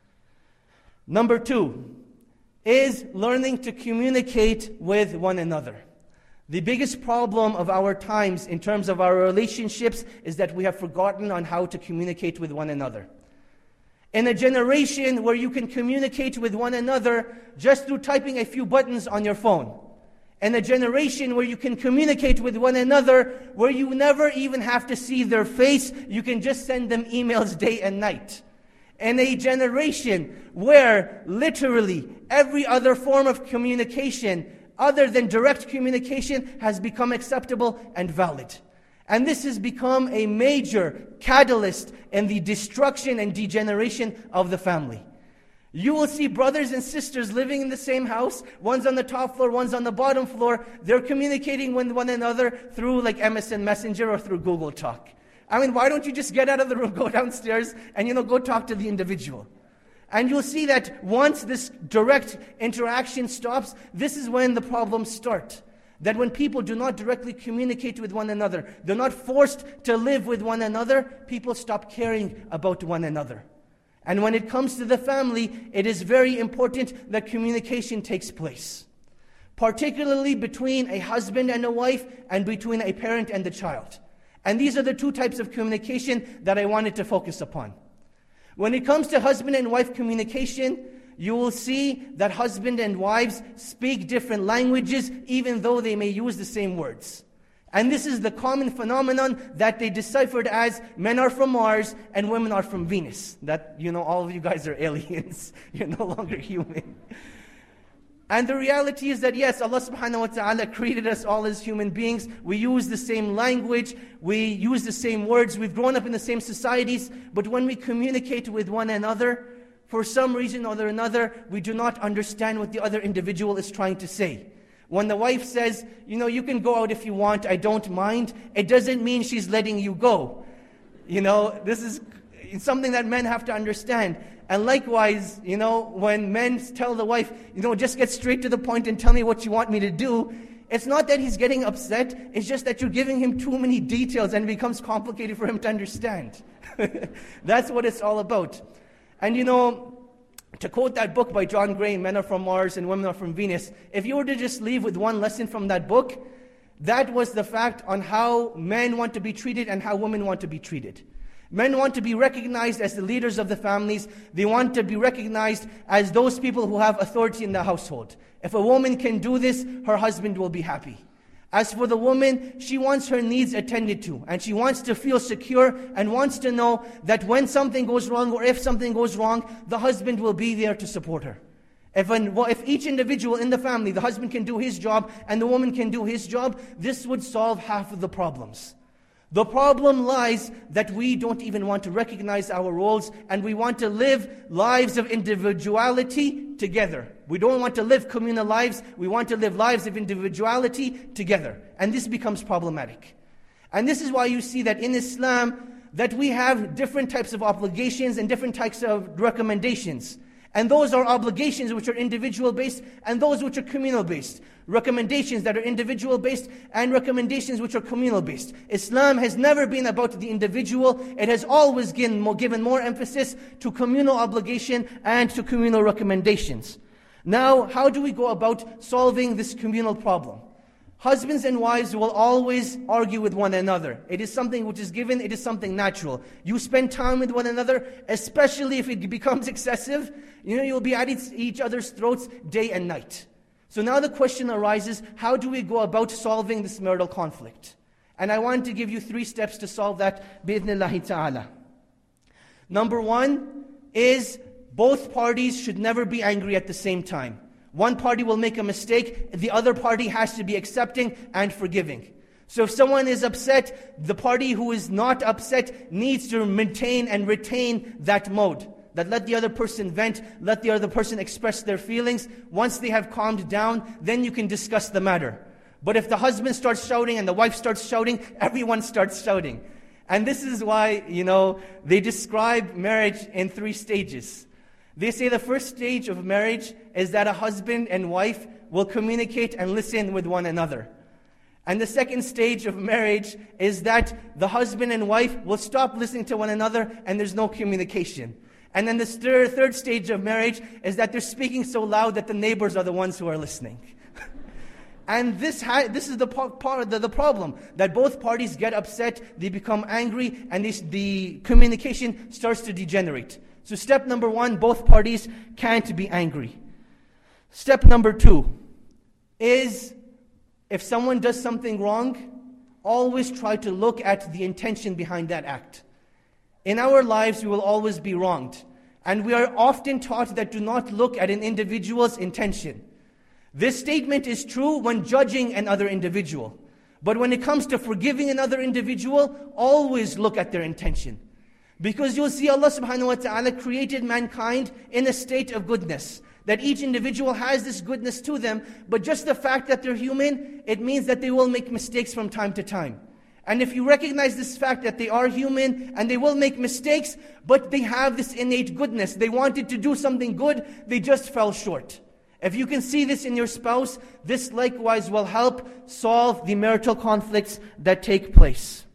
Number two is learning to communicate with one another. The biggest problem of our times in terms of our relationships is that we have forgotten on how to communicate with one another. In a generation where you can communicate with one another just through typing a few buttons on your phone. In a generation where you can communicate with one another, where you never even have to see their face, you can just send them emails day and night. In a generation where literally every other form of communication other than direct communication has become acceptable and valid. And this has become a major catalyst in the destruction and degeneration of the family. You will see brothers and sisters living in the same house. One's on the top floor, one's on the bottom floor. They're communicating with one another through like M S N Messenger or through Google Talk. I mean, why don't you just get out of the room, go downstairs, and, you know, go talk to the individual? And you'll see that once this direct interaction stops, this is when the problems start. That when people do not directly communicate with one another, they're not forced to live with one another, people stop caring about one another. And when it comes to the family, it is very important that communication takes place. Particularly between a husband and a wife, and between a parent and the child. And these are the two types of communication that I wanted to focus upon. When it comes to husband and wife communication, you will see that husband and wives speak different languages, even though they may use the same words. And this is the common phenomenon that they deciphered as men are from Mars and women are from Venus. That, you know, all of you guys are aliens. You're no longer human. And the reality is that yes, Allah subhanahu wa ta'ala created us all as human beings. We use the same language. We use the same words. We've grown up in the same societies. But when we communicate with one another, for some reason or another, we do not understand what the other individual is trying to say. When the wife says, you know, you can go out if you want, I don't mind, it doesn't mean she's letting you go. You know, this is something that men have to understand. And likewise, you know, when men tell the wife, you know, just get straight to the point and tell me what you want me to do, it's not that he's getting upset, it's just that you're giving him too many details and it becomes complicated for him to understand. That's what it's all about. And you know, to quote that book by John Gray, Men Are From Mars and Women Are From Venus, if you were to just leave with one lesson from that book, that was the fact on how men want to be treated and how women want to be treated. Men want to be recognized as the leaders of the families. They want to be recognized as those people who have authority in the household. If a woman can do this, her husband will be happy. As for the woman, she wants her needs attended to, and she wants to feel secure and wants to know that when something goes wrong or if something goes wrong, the husband will be there to support her. If, an, well, if each individual in the family, the husband can do his job and the woman can do his job, this would solve half of the problems. The problem lies that we don't even want to recognize our roles, and we want to live lives of individuality together. We don't want to live communal lives, we want to live lives of individuality together. And this becomes problematic. And this is why you see that in Islam, that we have different types of obligations and different types of recommendations. And those are obligations which are individual based and those which are communal based. Recommendations that are individual based and recommendations which are communal based. Islam has never been about the individual. It has always given more, given more emphasis to communal obligation and to communal recommendations. Now, how do we go about solving this communal problem? Husbands and wives will always argue with one another. It is something which is given, it is something natural. You spend time with one another, especially if it becomes excessive, you know, you'll be at each other's throats day and night. So now the question arises, how do we go about solving this marital conflict? And I want to give you three steps to solve that, bi'idhnillahi ta'ala. Number one is both parties should never be angry at the same time. One party will make a mistake, the other party has to be accepting and forgiving. So if someone is upset, the party who is not upset needs to maintain and retain that mode. That let the other person vent, let the other person express their feelings. Once they have calmed down, then you can discuss the matter. But if the husband starts shouting and the wife starts shouting, everyone starts shouting. And this is why, you know, they describe marriage in three stages. They say the first stage of marriage is that a husband and wife will communicate and listen with one another. And the second stage of marriage is that the husband and wife will stop listening to one another and there's no communication. And then the third stage of marriage is that they're speaking so loud that the neighbors are the ones who are listening. And this ha- this is the part of the, the problem, that both parties get upset, they become angry, and this, the communication starts to degenerate. So step number one, both parties can't be angry. Step number two is, if someone does something wrong, always try to look at the intention behind that act. In our lives, we will always be wronged. And we are often taught that do not look at an individual's intention. This statement is true when judging another individual. But when it comes to forgiving another individual, always look at their intention. Because you'll see Allah subhanahu wa ta'ala created mankind in a state of goodness. That each individual has this goodness to them. But just the fact that they're human, it means that they will make mistakes from time to time. And if you recognize this fact that they are human and they will make mistakes, but they have this innate goodness. They wanted to do something good, they just fell short. If you can see this in your spouse, this likewise will help solve the marital conflicts that take place.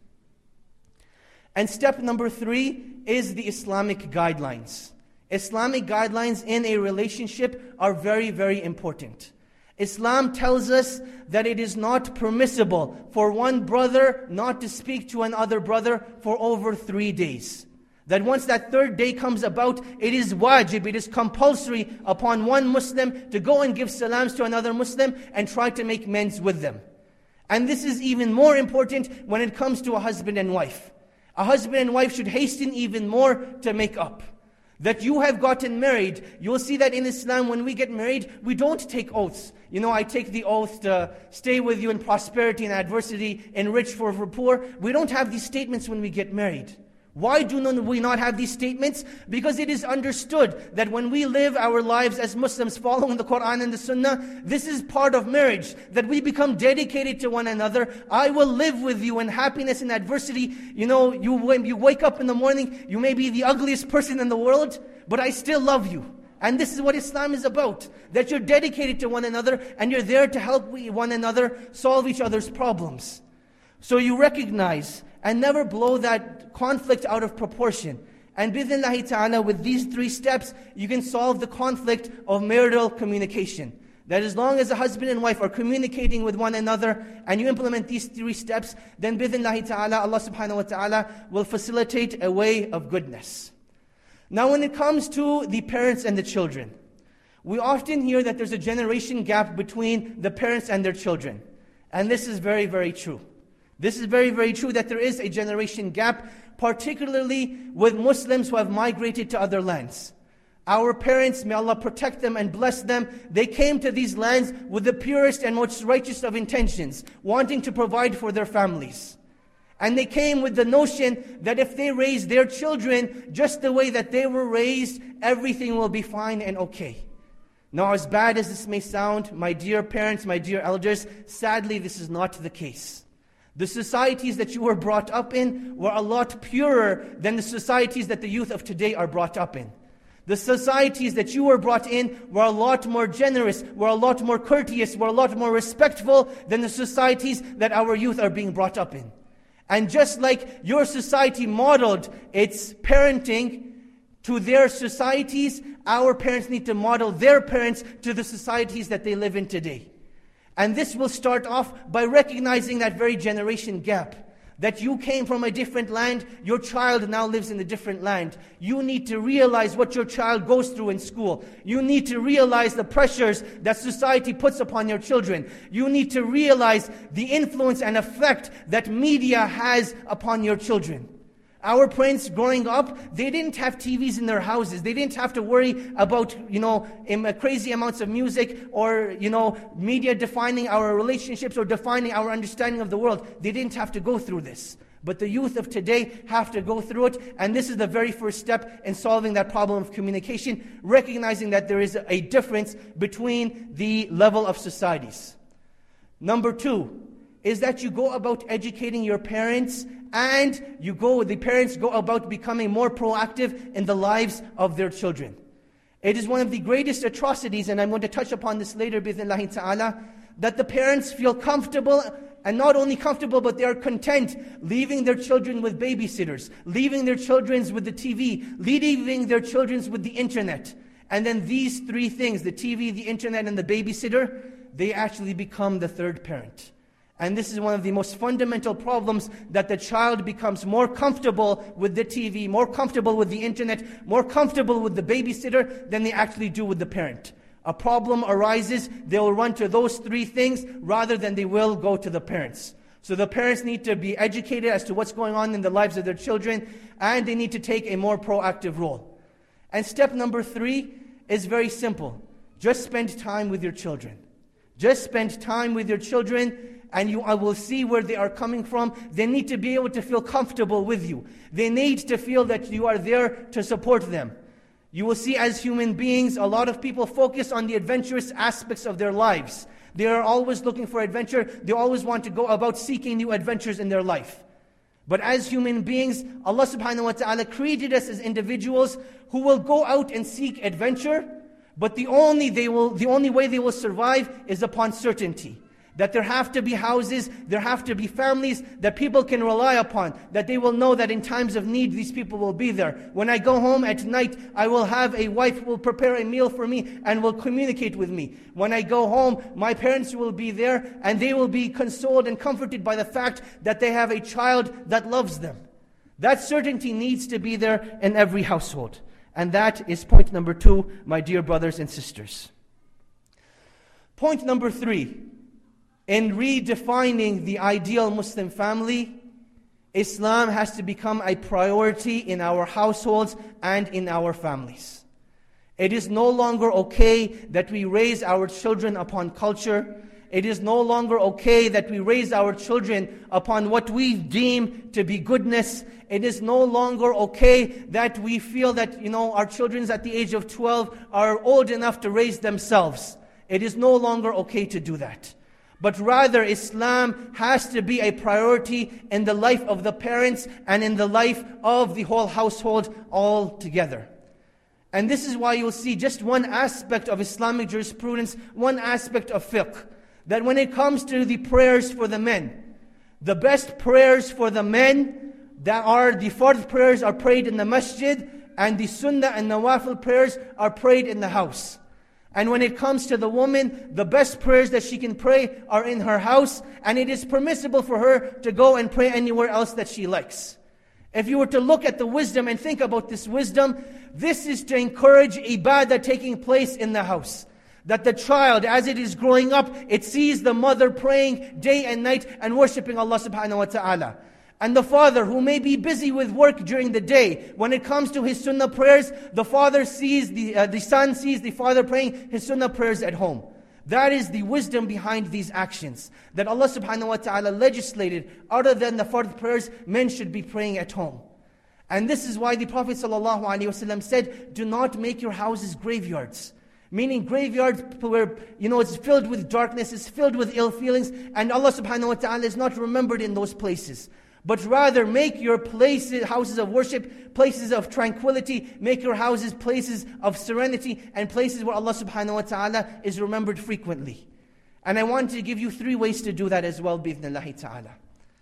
And step number three is the Islamic guidelines. Islamic guidelines in a relationship are very, very important. Islam tells us that it is not permissible for one brother not to speak to another brother for over three days. That once that third day comes about, it is wajib, it is compulsory upon one Muslim to go and give salams to another Muslim and try to make amends with them. And this is even more important when it comes to a husband and wife. A husband and wife should hasten even more to make up. That you have gotten married, you'll see that in Islam when we get married, we don't take oaths. You know, I take the oath to stay with you in prosperity and adversity, enrich for, for poor. We don't have these statements when we get married. Why do we not have these statements? Because it is understood that when we live our lives as Muslims following the Quran and the Sunnah, this is part of marriage, that we become dedicated to one another. I will live with you in happiness and adversity. You know, you when you wake up in the morning, you may be the ugliest person in the world, but I still love you. And this is what Islam is about, that you're dedicated to one another and you're there to help one another solve each other's problems. So you recognize and never blow that conflict out of proportion. And bi'idhnillahi ta'ala, with these three steps, you can solve the conflict of marital communication. That as long as a husband and wife are communicating with one another, and you implement these three steps, then bi'idhnillahi ta'ala, Allah subhanahu wa ta'ala will facilitate a way of goodness. Now when it comes to the parents and the children, we often hear that there's a generation gap between the parents and their children. And this is very, very true. This is very, very true that there is a generation gap, particularly with Muslims who have migrated to other lands. Our parents, may Allah protect them and bless them, they came to these lands with the purest and most righteous of intentions, wanting to provide for their families. And they came with the notion that if they raise their children just the way that they were raised, everything will be fine and okay. Now, as bad as this may sound, my dear parents, my dear elders, sadly this is not the case. The societies that you were brought up in were a lot purer than the societies that the youth of today are brought up in. The societies that you were brought in were a lot more generous, were a lot more courteous, were a lot more respectful than the societies that our youth are being brought up in. And just like your society modeled its parenting to their societies, our parents need to model their parents to the societies that they live in today. And this will start off by recognizing that very generation gap. That you came from a different land, your child now lives in a different land. You need to realize what your child goes through in school. You need to realize the pressures that society puts upon your children. You need to realize the influence and effect that media has upon your children. Our parents growing up, they didn't have T Vs in their houses. They didn't have to worry about, you know, crazy amounts of music or, you know, media defining our relationships or defining our understanding of the world. They didn't have to go through this. But the youth of today have to go through it. And this is the very first step in solving that problem of communication, recognizing that there is a difference between the level of societies. Number two is that you go about educating your parents, and you go, the parents go about becoming more proactive in the lives of their children. It is one of the greatest atrocities, and I'm going to touch upon this later, bi'idhnillahi ta'ala, that the parents feel comfortable, and not only comfortable, but they are content leaving their children with babysitters, leaving their children with the T V, leaving their children with the internet. And then these three things, the T V, the internet, and the babysitter, they actually become the third parent. And this is one of the most fundamental problems, that the child becomes more comfortable with the T V, more comfortable with the internet, more comfortable with the babysitter than they actually do with the parent. A problem arises, they will run to those three things rather than they will go to the parents. So the parents need to be educated as to what's going on in the lives of their children, and they need to take a more proactive role. And step number three is very simple. Just spend time with your children. Just spend time with your children, and you I will see where they are coming from. They need to be able to feel comfortable with you. They need to feel that you are there to support them. You will see, as human beings, a lot of people focus on the adventurous aspects of their lives. They are always looking for adventure. They always want to go about seeking new adventures in their life. But as human beings, Allah subhanahu wa ta'ala created us as individuals who will go out and seek adventure, but the only, they will, the only way they will survive is upon certainty. That there have to be houses, there have to be families that people can rely upon, that they will know that in times of need, these people will be there. When I go home at night, I will have a wife who will prepare a meal for me and will communicate with me. When I go home, my parents will be there and they will be consoled and comforted by the fact that they have a child that loves them. That certainty needs to be there in every household. And that is point number two, my dear brothers and sisters. Point number three. In redefining the ideal Muslim family, Islam has to become a priority in our households and in our families. It is no longer okay that we raise our children upon culture. It is no longer okay that we raise our children upon what we deem to be goodness. It is no longer okay that we feel that, you know, our children at the age of twelve are old enough to raise themselves. It is no longer okay to do that. But rather, Islam has to be a priority in the life of the parents and in the life of the whole household all together. And this is why you'll see just one aspect of Islamic jurisprudence, one aspect of fiqh, that when it comes to the prayers for the men, the best prayers for the men, that are the fard prayers are prayed in the masjid, and the sunnah and nawafil prayers are prayed in the house. And when it comes to the woman, the best prayers that she can pray are in her house, and it is permissible for her to go and pray anywhere else that she likes. If you were to look at the wisdom and think about this wisdom, this is to encourage ibadah taking place in the house. That the child, as it is growing up, it sees the mother praying day and night and worshipping Allah subhanahu wa ta'ala. And the father, who may be busy with work during the day, when it comes to his sunnah prayers, the father sees, the, uh, the son sees the father praying his sunnah prayers at home. That is the wisdom behind these actions. That Allah subhanahu wa ta'ala legislated, other than the fard prayers, men should be praying at home. And this is why the Prophet sallallahu alaihi wasallam said, do not make your houses graveyards. Meaning graveyards where, you know, it's filled with darkness, it's filled with ill feelings, and Allah subhanahu wa ta'ala is not remembered in those places. But rather make your places, houses of worship, places of tranquility, make your houses places of serenity, and places where Allah subhanahu wa ta'ala is remembered frequently. And I want to give you three ways to do that as well, bi'ithnillahi ta'ala.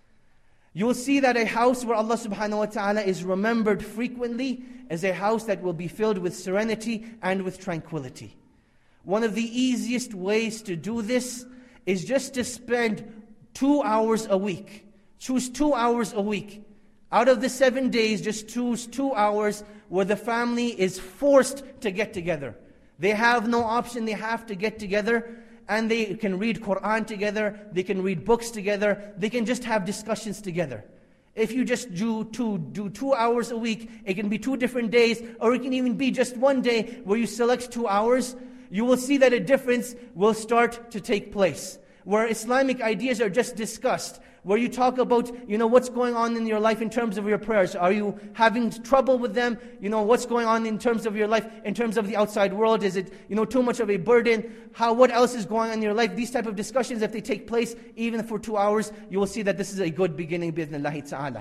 You will see that a house where Allah subhanahu wa ta'ala is remembered frequently is a house that will be filled with serenity and with tranquility. One of the easiest ways to do this is just to spend two hours a week. Choose two hours a week. Out of the seven days, just choose two hours where the family is forced to get together. They have no option, they have to get together, and they can read Quran together, they can read books together, they can just have discussions together. If you just do two, do two hours a week, it can be two different days, or it can even be just one day where you select two hours, you will see that a difference will start to take place. Where Islamic ideas are just discussed, where you talk about, you know, what's going on in your life in terms of your prayers. Are you having trouble with them? You know, what's going on in terms of your life, in terms of the outside world? Is it, you know, too much of a burden? How, what else is going on in your life? These type of discussions, if they take place even for two hours, you will see that this is a good beginning, bi'ithnillahi ta'ala.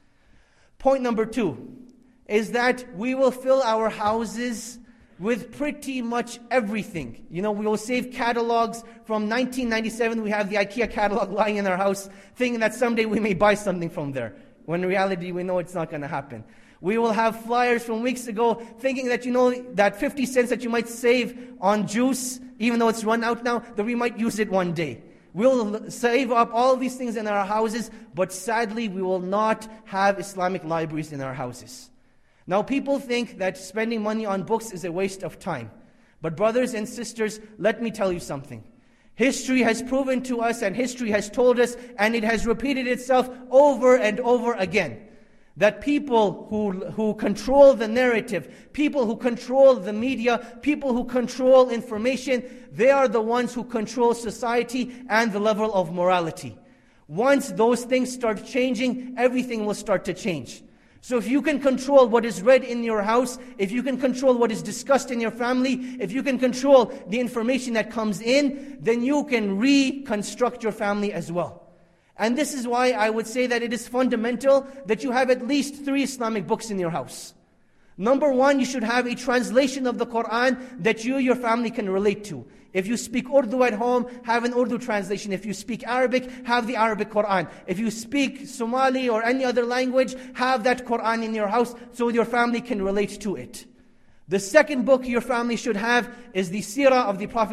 Point number two is that we will fill our houses with pretty much everything. You know, we will save catalogs. From nineteen ninety-seven, we have the IKEA catalog lying in our house, thinking that someday we may buy something from there. When in reality, we know it's not going to happen. We will have flyers from weeks ago, thinking that, you know, that fifty cents that you might save on juice, even though it's run out now, that we might use it one day. We'll save up all these things in our houses, but sadly, we will not have Islamic libraries in our houses. Now, people think that spending money on books is a waste of time. But brothers and sisters, let me tell you something. History has proven to us, and history has told us, and it has repeated itself over and over again, that people who, who control the narrative, people who control the media, people who control information, they are the ones who control society and the level of morality. Once those things start changing, everything will start to change. So if you can control what is read in your house, if you can control what is discussed in your family, if you can control the information that comes in, then you can reconstruct your family as well. And this is why I would say that it is fundamental that you have at least three Islamic books in your house. Number one, you should have a translation of the Quran that you and your family can relate to. If you speak Urdu at home, have an Urdu translation. If you speak Arabic, have the Arabic Quran. If you speak Somali or any other language, have that Quran in your house so your family can relate to it. The second book your family should have is the Seerah of the Prophet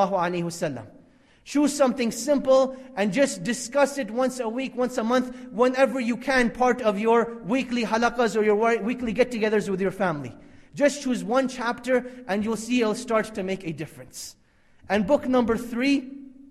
ﷺ. Choose something simple and just discuss it once a week, once a month, whenever you can, part of your weekly halaqas or your weekly get-togethers with your family. Just choose one chapter and you'll see it'll start to make a difference. And book number three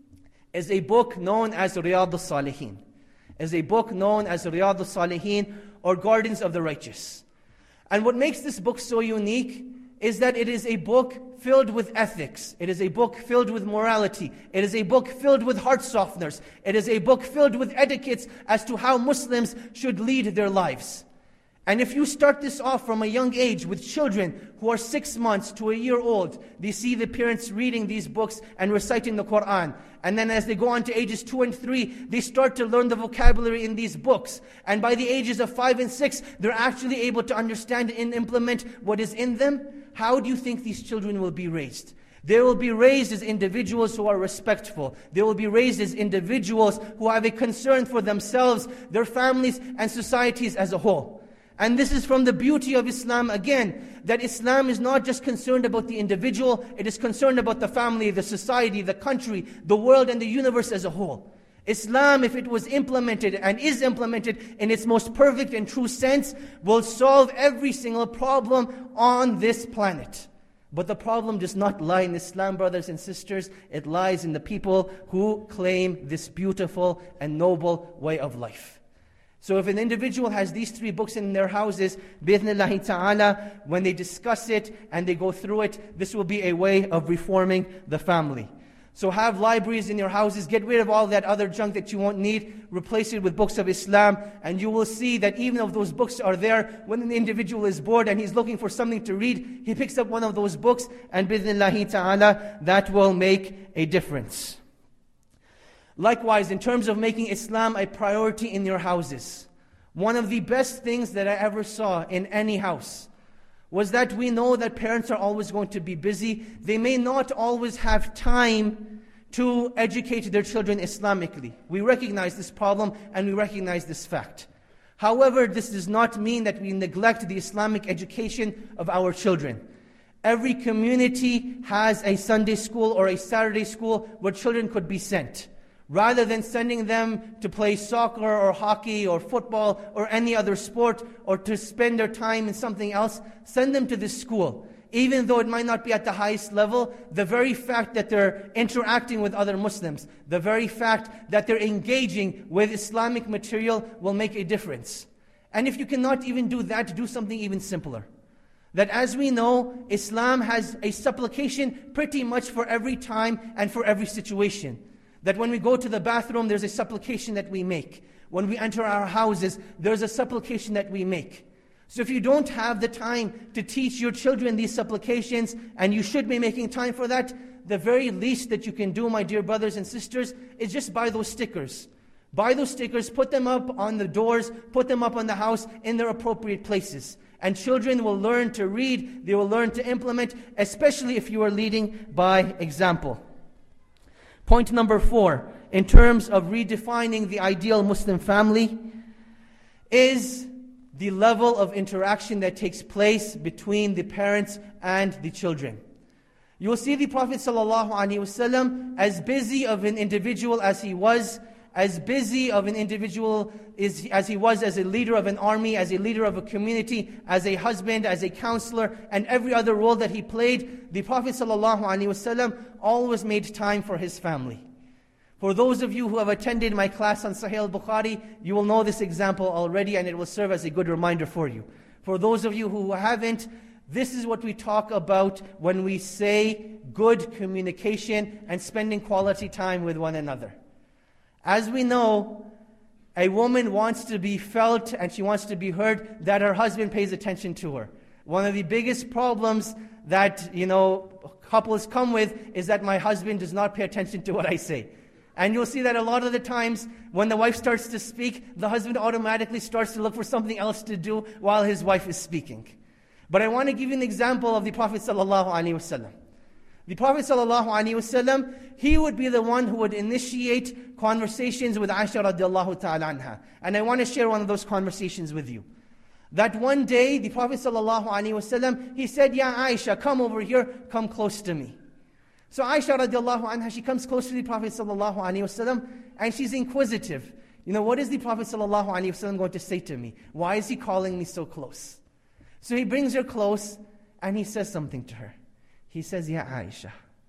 is a book known as Riyadh al-Salihin. Is a book known as Riyadh al-Salihin or Gardens of the Righteous. And what makes this book so unique is that it is a book filled with ethics. It is a book filled with morality. It is a book filled with heart softeners. It is a book filled with etiquettes as to how Muslims should lead their lives. And if you start this off from a young age with children who are six months to a year old, they see the parents reading these books and reciting the Quran. And then as they go on to ages two and three, they start to learn the vocabulary in these books. And by the ages of five and six, they're actually able to understand and implement what is in them. How do you think these children will be raised? They will be raised as individuals who are respectful. They will be raised as individuals who have a concern for themselves, their families, and societies as a whole. And this is from the beauty of Islam again, that Islam is not just concerned about the individual, it is concerned about the family, the society, the country, the world, and the universe as a whole. Islam, if it was implemented and is implemented in its most perfect and true sense, will solve every single problem on this planet. But the problem does not lie in Islam, brothers and sisters. It lies in the people who claim this beautiful and noble way of life. So if an individual has these three books in their houses, bi'ithnillahi ta'ala, when they discuss it and they go through it, this will be a way of reforming the family. So have libraries in your houses, get rid of all that other junk that you won't need, replace it with books of Islam, and you will see that even if those books are there, when an individual is bored and he's looking for something to read, he picks up one of those books, and bi'ithnillahi ta'ala, that will make a difference. Likewise, in terms of making Islam a priority in your houses, one of the best things that I ever saw in any house was that we know that parents are always going to be busy. They may not always have time to educate their children Islamically. We recognize this problem and we recognize this fact. However, this does not mean that we neglect the Islamic education of our children. Every community has a Sunday school or a Saturday school where children could be sent. Rather than sending them to play soccer or hockey or football or any other sport or to spend their time in something else, send them to this school. Even though it might not be at the highest level, the very fact that they're interacting with other Muslims, the very fact that they're engaging with Islamic material will make a difference. And if you cannot even do that, do something even simpler. That as we know, Islam has a supplication pretty much for every time and for every situation. That when we go to the bathroom, there's a supplication that we make. When we enter our houses, there's a supplication that we make. So if you don't have the time to teach your children these supplications, and you should be making time for that, the very least that you can do, my dear brothers and sisters, is just buy those stickers. Buy those stickers, put them up on the doors, put them up on the house in their appropriate places. And children will learn to read, they will learn to implement, especially if you are leading by example. Point number four, in terms of redefining the ideal Muslim family, is the level of interaction that takes place between the parents and the children. You will see the Prophet ﷺ, as busy of an individual as he was, as busy of an individual is, as he was as a leader of an army, as a leader of a community, as a husband, as a counselor, and every other role that he played, the Prophet ﷺ always made time for his family. For those of you who have attended my class on Sahih al-Bukhari, you will know this example already, and it will serve as a good reminder for you. For those of you who haven't, this is what we talk about when we say good communication and spending quality time with one another. As we know, A woman wants to be felt and she wants to be heard that her husband pays attention to her. One of the biggest problems that, you know, couples come with is that my husband does not pay attention to what I say. And you'll see that a lot of the times when the wife starts to speak, the husband automatically starts to look for something else to do while his wife is speaking. But I want to give you an example of the Prophet sallallahu alaihi wasallam. The Prophet sallallahu alaihi wasallam, he would be the one who would initiate conversations with Aisha radiallahu ta'ala anha. And I want to share one of those conversations with you. That one day, the Prophet sallallahu alaihi wasallam, he said, Ya Aisha, come over here, come close to me. So Aisha radiallahu anha, she comes close to the Prophet sallallahu alaihi wasallam, and she's inquisitive. You know, what is the Prophet sallallahu alaihi wasallam going to say to me? Why is he calling me so close? So he brings her close, and he says something to her. He says, Ya Aisha,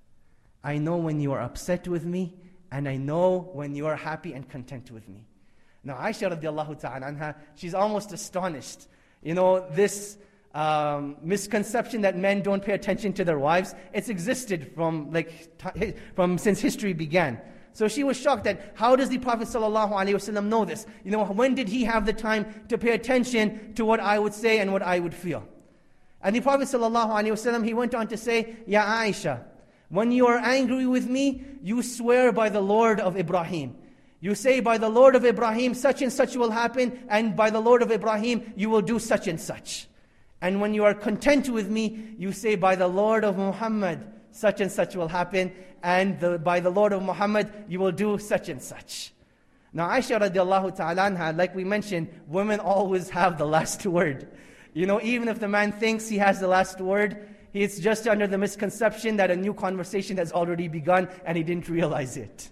I know when you are upset with me, and I know when you are happy and content with me. Now Aisha radiallahu ta'ala anha, she's almost astonished. You know, this um, misconception that men don't pay attention to their wives, it's existed from like t- from since history began. So she was shocked that how does the Prophet sallallahu alaihi wasallam know this? You know, when did he have the time to pay attention to what I would say and what I would feel? And the Prophet sallallahu alaihi wasallam, he went on to say, Ya Aisha, when you are angry with me, you swear by the Lord of Ibrahim. You say, by the Lord of Ibrahim, such and such will happen, and by the Lord of Ibrahim, you will do such and such. And when you are content with me, you say, by the Lord of Muhammad, such and such will happen, and the, by the Lord of Muhammad, you will do such and such. Now Aisha radiallahu ta'ala anha, like we mentioned, women always have the last word. You know, even if the man thinks he has the last word, he's just under the misconception that a new conversation has already begun, and he didn't realize it.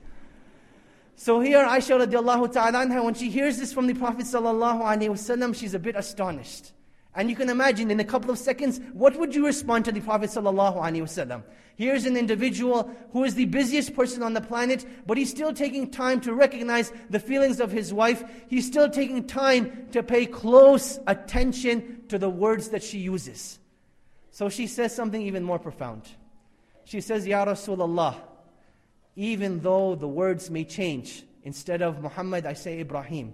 So here, Aisha radiallahu ta'ala anha, when she hears this from the Prophet sallallahu alaihi wasallam, she's a bit astonished. And you can imagine, in a couple of seconds, what would you respond to the Prophet sallallahu alaihi wasallam? Here's an individual who is the busiest person on the planet, but he's still taking time to recognize the feelings of his wife. He's still taking time to pay close attention to the words that she uses. So she says something even more profound. She says, Ya Rasulullah, even though the words may change, instead of Muhammad, I say Ibrahim,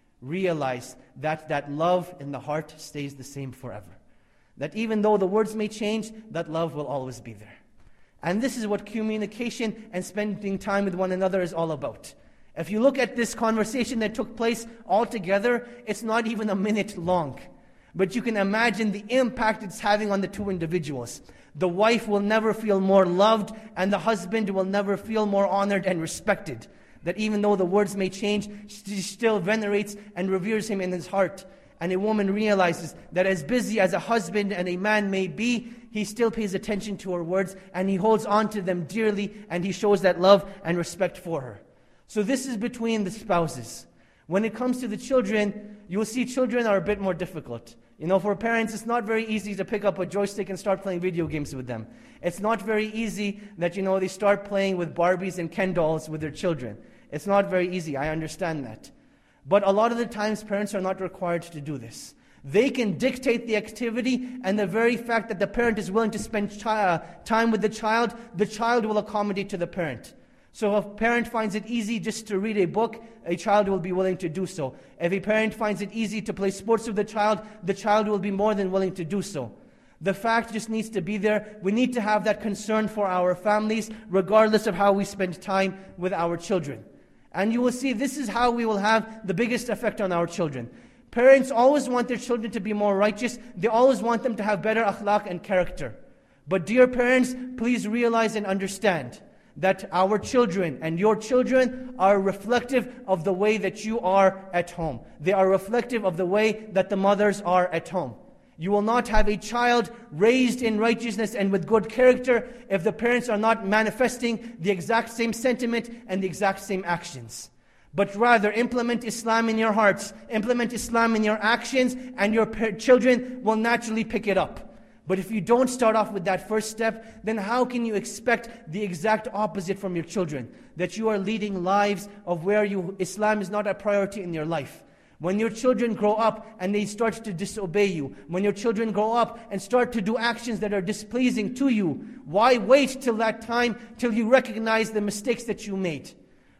realize that that love in the heart stays the same forever. That even though the words may change, that love will always be there. And this is what communication and spending time with one another is all about. If you look at this conversation that took place altogether, it's not even a minute long. But you can imagine the impact it's having on the two individuals. The wife will never feel more loved, and the husband will never feel more honored and respected. That even though the words may change, she still venerates and reveres him in his heart. And a woman realizes that as busy as a husband and a man may be, he still pays attention to her words, and he holds on to them dearly, and he shows that love and respect for her. So this is between the spouses. When it comes to the children, you'll see children are a bit more difficult. You know, for parents, it's not very easy to pick up a joystick and start playing video games with them. It's not very easy that, you know, they start playing with Barbies and Ken dolls with their children. It's not very easy, I understand that. But a lot of the times, parents are not required to do this. They can dictate the activity, and the very fact that the parent is willing to spend chi- time with the child, the child will accommodate to the parent. So if a parent finds it easy just to read a book, a child will be willing to do so. If a parent finds it easy to play sports with the child, the child will be more than willing to do so. The fact just needs to be there. We need to have that concern for our families, regardless of how we spend time with our children. And you will see this is how we will have the biggest effect on our children. Parents always want their children to be more righteous. They always want them to have better akhlaq and character. But dear parents, please realize and understand that our children and your children are reflective of the way that you are at home. They are reflective of the way that the mothers are at home. You will not have a child raised in righteousness and with good character if the parents are not manifesting the exact same sentiment and the exact same actions. But rather, implement Islam in your hearts, implement Islam in your actions, and your children will naturally pick it up. But if you don't start off with that first step, then how can you expect the exact opposite from your children? That you are leading lives of where you Islam is not a priority in your life. When your children grow up and they start to disobey you, when your children grow up and start to do actions that are displeasing to you, why wait till that time, till you recognize the mistakes that you made?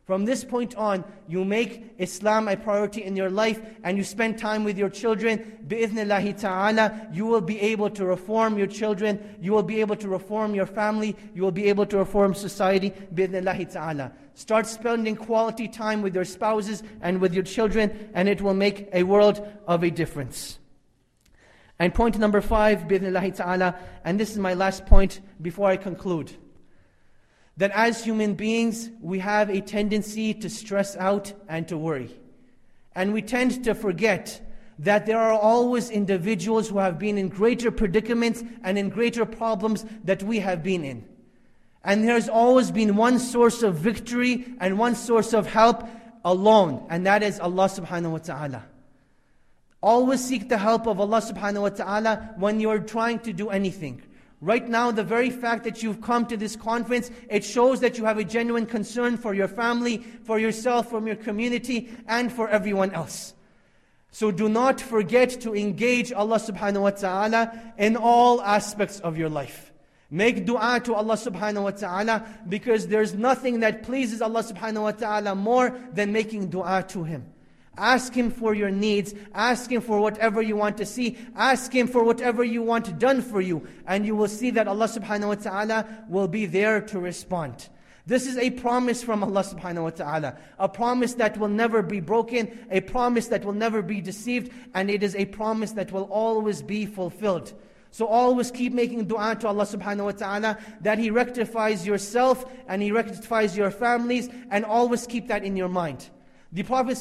From this point on, you make Islam a priority in your life and you spend time with your children. Bi-idhnillahi ta'ala, you will be able to reform your children. You will be able to reform your family. You will be able to reform society. Bi-idhnillahi ta'ala. Start spending quality time with your spouses and with your children, and it will make a world of a difference. And point number five, bi-idhnillahi ta'ala, and this is my last point before I conclude. That as human beings, we have a tendency to stress out and to worry. And we tend to forget that there are always individuals who have been in greater predicaments and in greater problems that we have been in. And there's always been one source of victory and one source of help alone, and that is Allah subhanahu wa ta'ala. Always seek the help of Allah subhanahu wa ta'ala when you're trying to do anything. Right now, the very fact that you've come to this conference, it shows that you have a genuine concern for your family, for yourself, for your community, and for everyone else. So do not forget to engage Allah subhanahu wa ta'ala in all aspects of your life. Make dua to Allah subhanahu wa ta'ala, because there's nothing that pleases Allah subhanahu wa ta'ala more than making dua to Him. Ask Him for your needs. Ask Him for whatever you want to see. Ask Him for whatever you want done for you. And you will see that Allah subhanahu wa ta'ala will be there to respond. This is a promise from Allah subhanahu wa ta'ala. A promise that will never be broken. A promise that will never be deceived. And it is a promise that will always be fulfilled. So always keep making dua to Allah subhanahu wa ta'ala that He rectifies yourself and He rectifies your families, and always keep that in your mind. The Prophet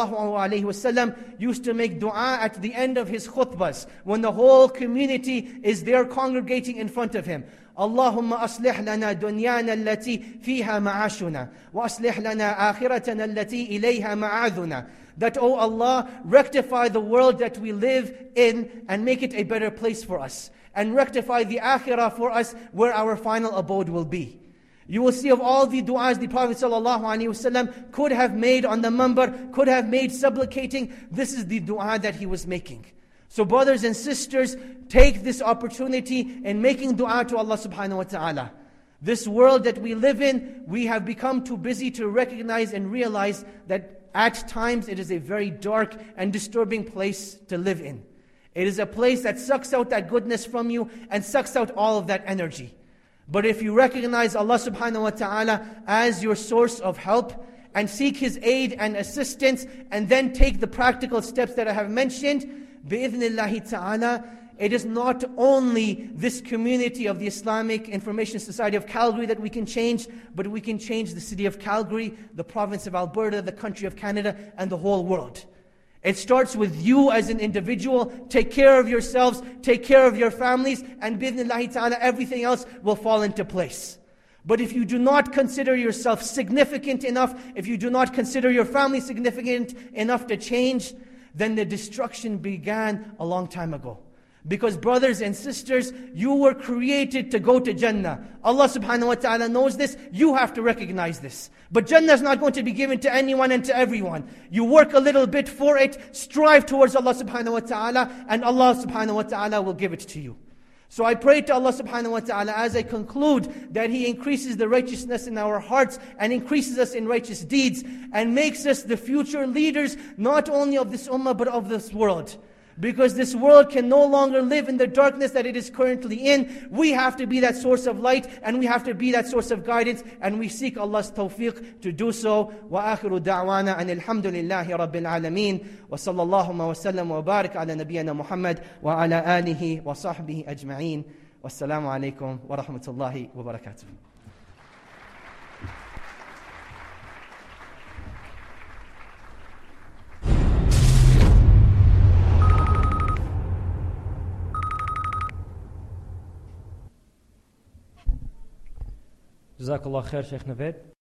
ﷺ used to make dua at the end of his khutbahs when the whole community is there congregating in front of him. Allahumma aslih lana dunyana allati fiha ma'ashuna wa aslih lana akhiratana allati ilayha ma'aduna. That, oh Allah, rectify the world that we live in and make it a better place for us. And rectify the akhirah for us where our final abode will be. You will see of all the du'as the Prophet ﷺ could have made on the minbar, could have made supplicating, this is the du'a that he was making. So brothers and sisters, take this opportunity in making du'a to Allah subhanahu wa ta'ala. This world that we live in, we have become too busy to recognize and realize that at times it is a very dark and disturbing place to live in. It is a place that sucks out that goodness from you and sucks out all of that energy. But if you recognize Allah subhanahu wa ta'ala as your source of help and seek His aid and assistance, and then take the practical steps that I have mentioned, bi-idhnillahi ta'ala, it is not only this community of the Islamic Information Society of Calgary that we can change, but we can change the city of Calgary, the province of Alberta, the country of Canada, and the whole world. It starts with you as an individual. Take care of yourselves, take care of your families, and bi-idhnillahi ta'ala, everything else will fall into place. But if you do not consider yourself significant enough, if you do not consider your family significant enough to change, then the destruction began a long time ago. Because brothers and sisters, you were created to go to Jannah. Allah subhanahu wa ta'ala knows this. You have to recognize this. But Jannah is not going to be given to anyone and to everyone. You work a little bit for it, strive towards Allah subhanahu wa ta'ala, and Allah subhanahu wa ta'ala will give it to you. So I pray to Allah subhanahu wa ta'ala as I conclude that He increases the righteousness in our hearts and increases us in righteous deeds and makes us the future leaders not only of this ummah but of this world. Because this world can no longer live in the darkness that it is currently in. We have to be that source of light, and we have to be that source of guidance, and we seek Allah's tawfiq to do so. Wa akhiru da'wana an alhamdulillahi rabbil alameen. Wa sallallahu wa sallam wa barik ala nabiyyina Muhammad wa ala alihi wa sahbihi ajma'een. Wassalamu alaikum wa rahmatullahi wa barakatuh. Jazakallah khair, Sheikh Naveed.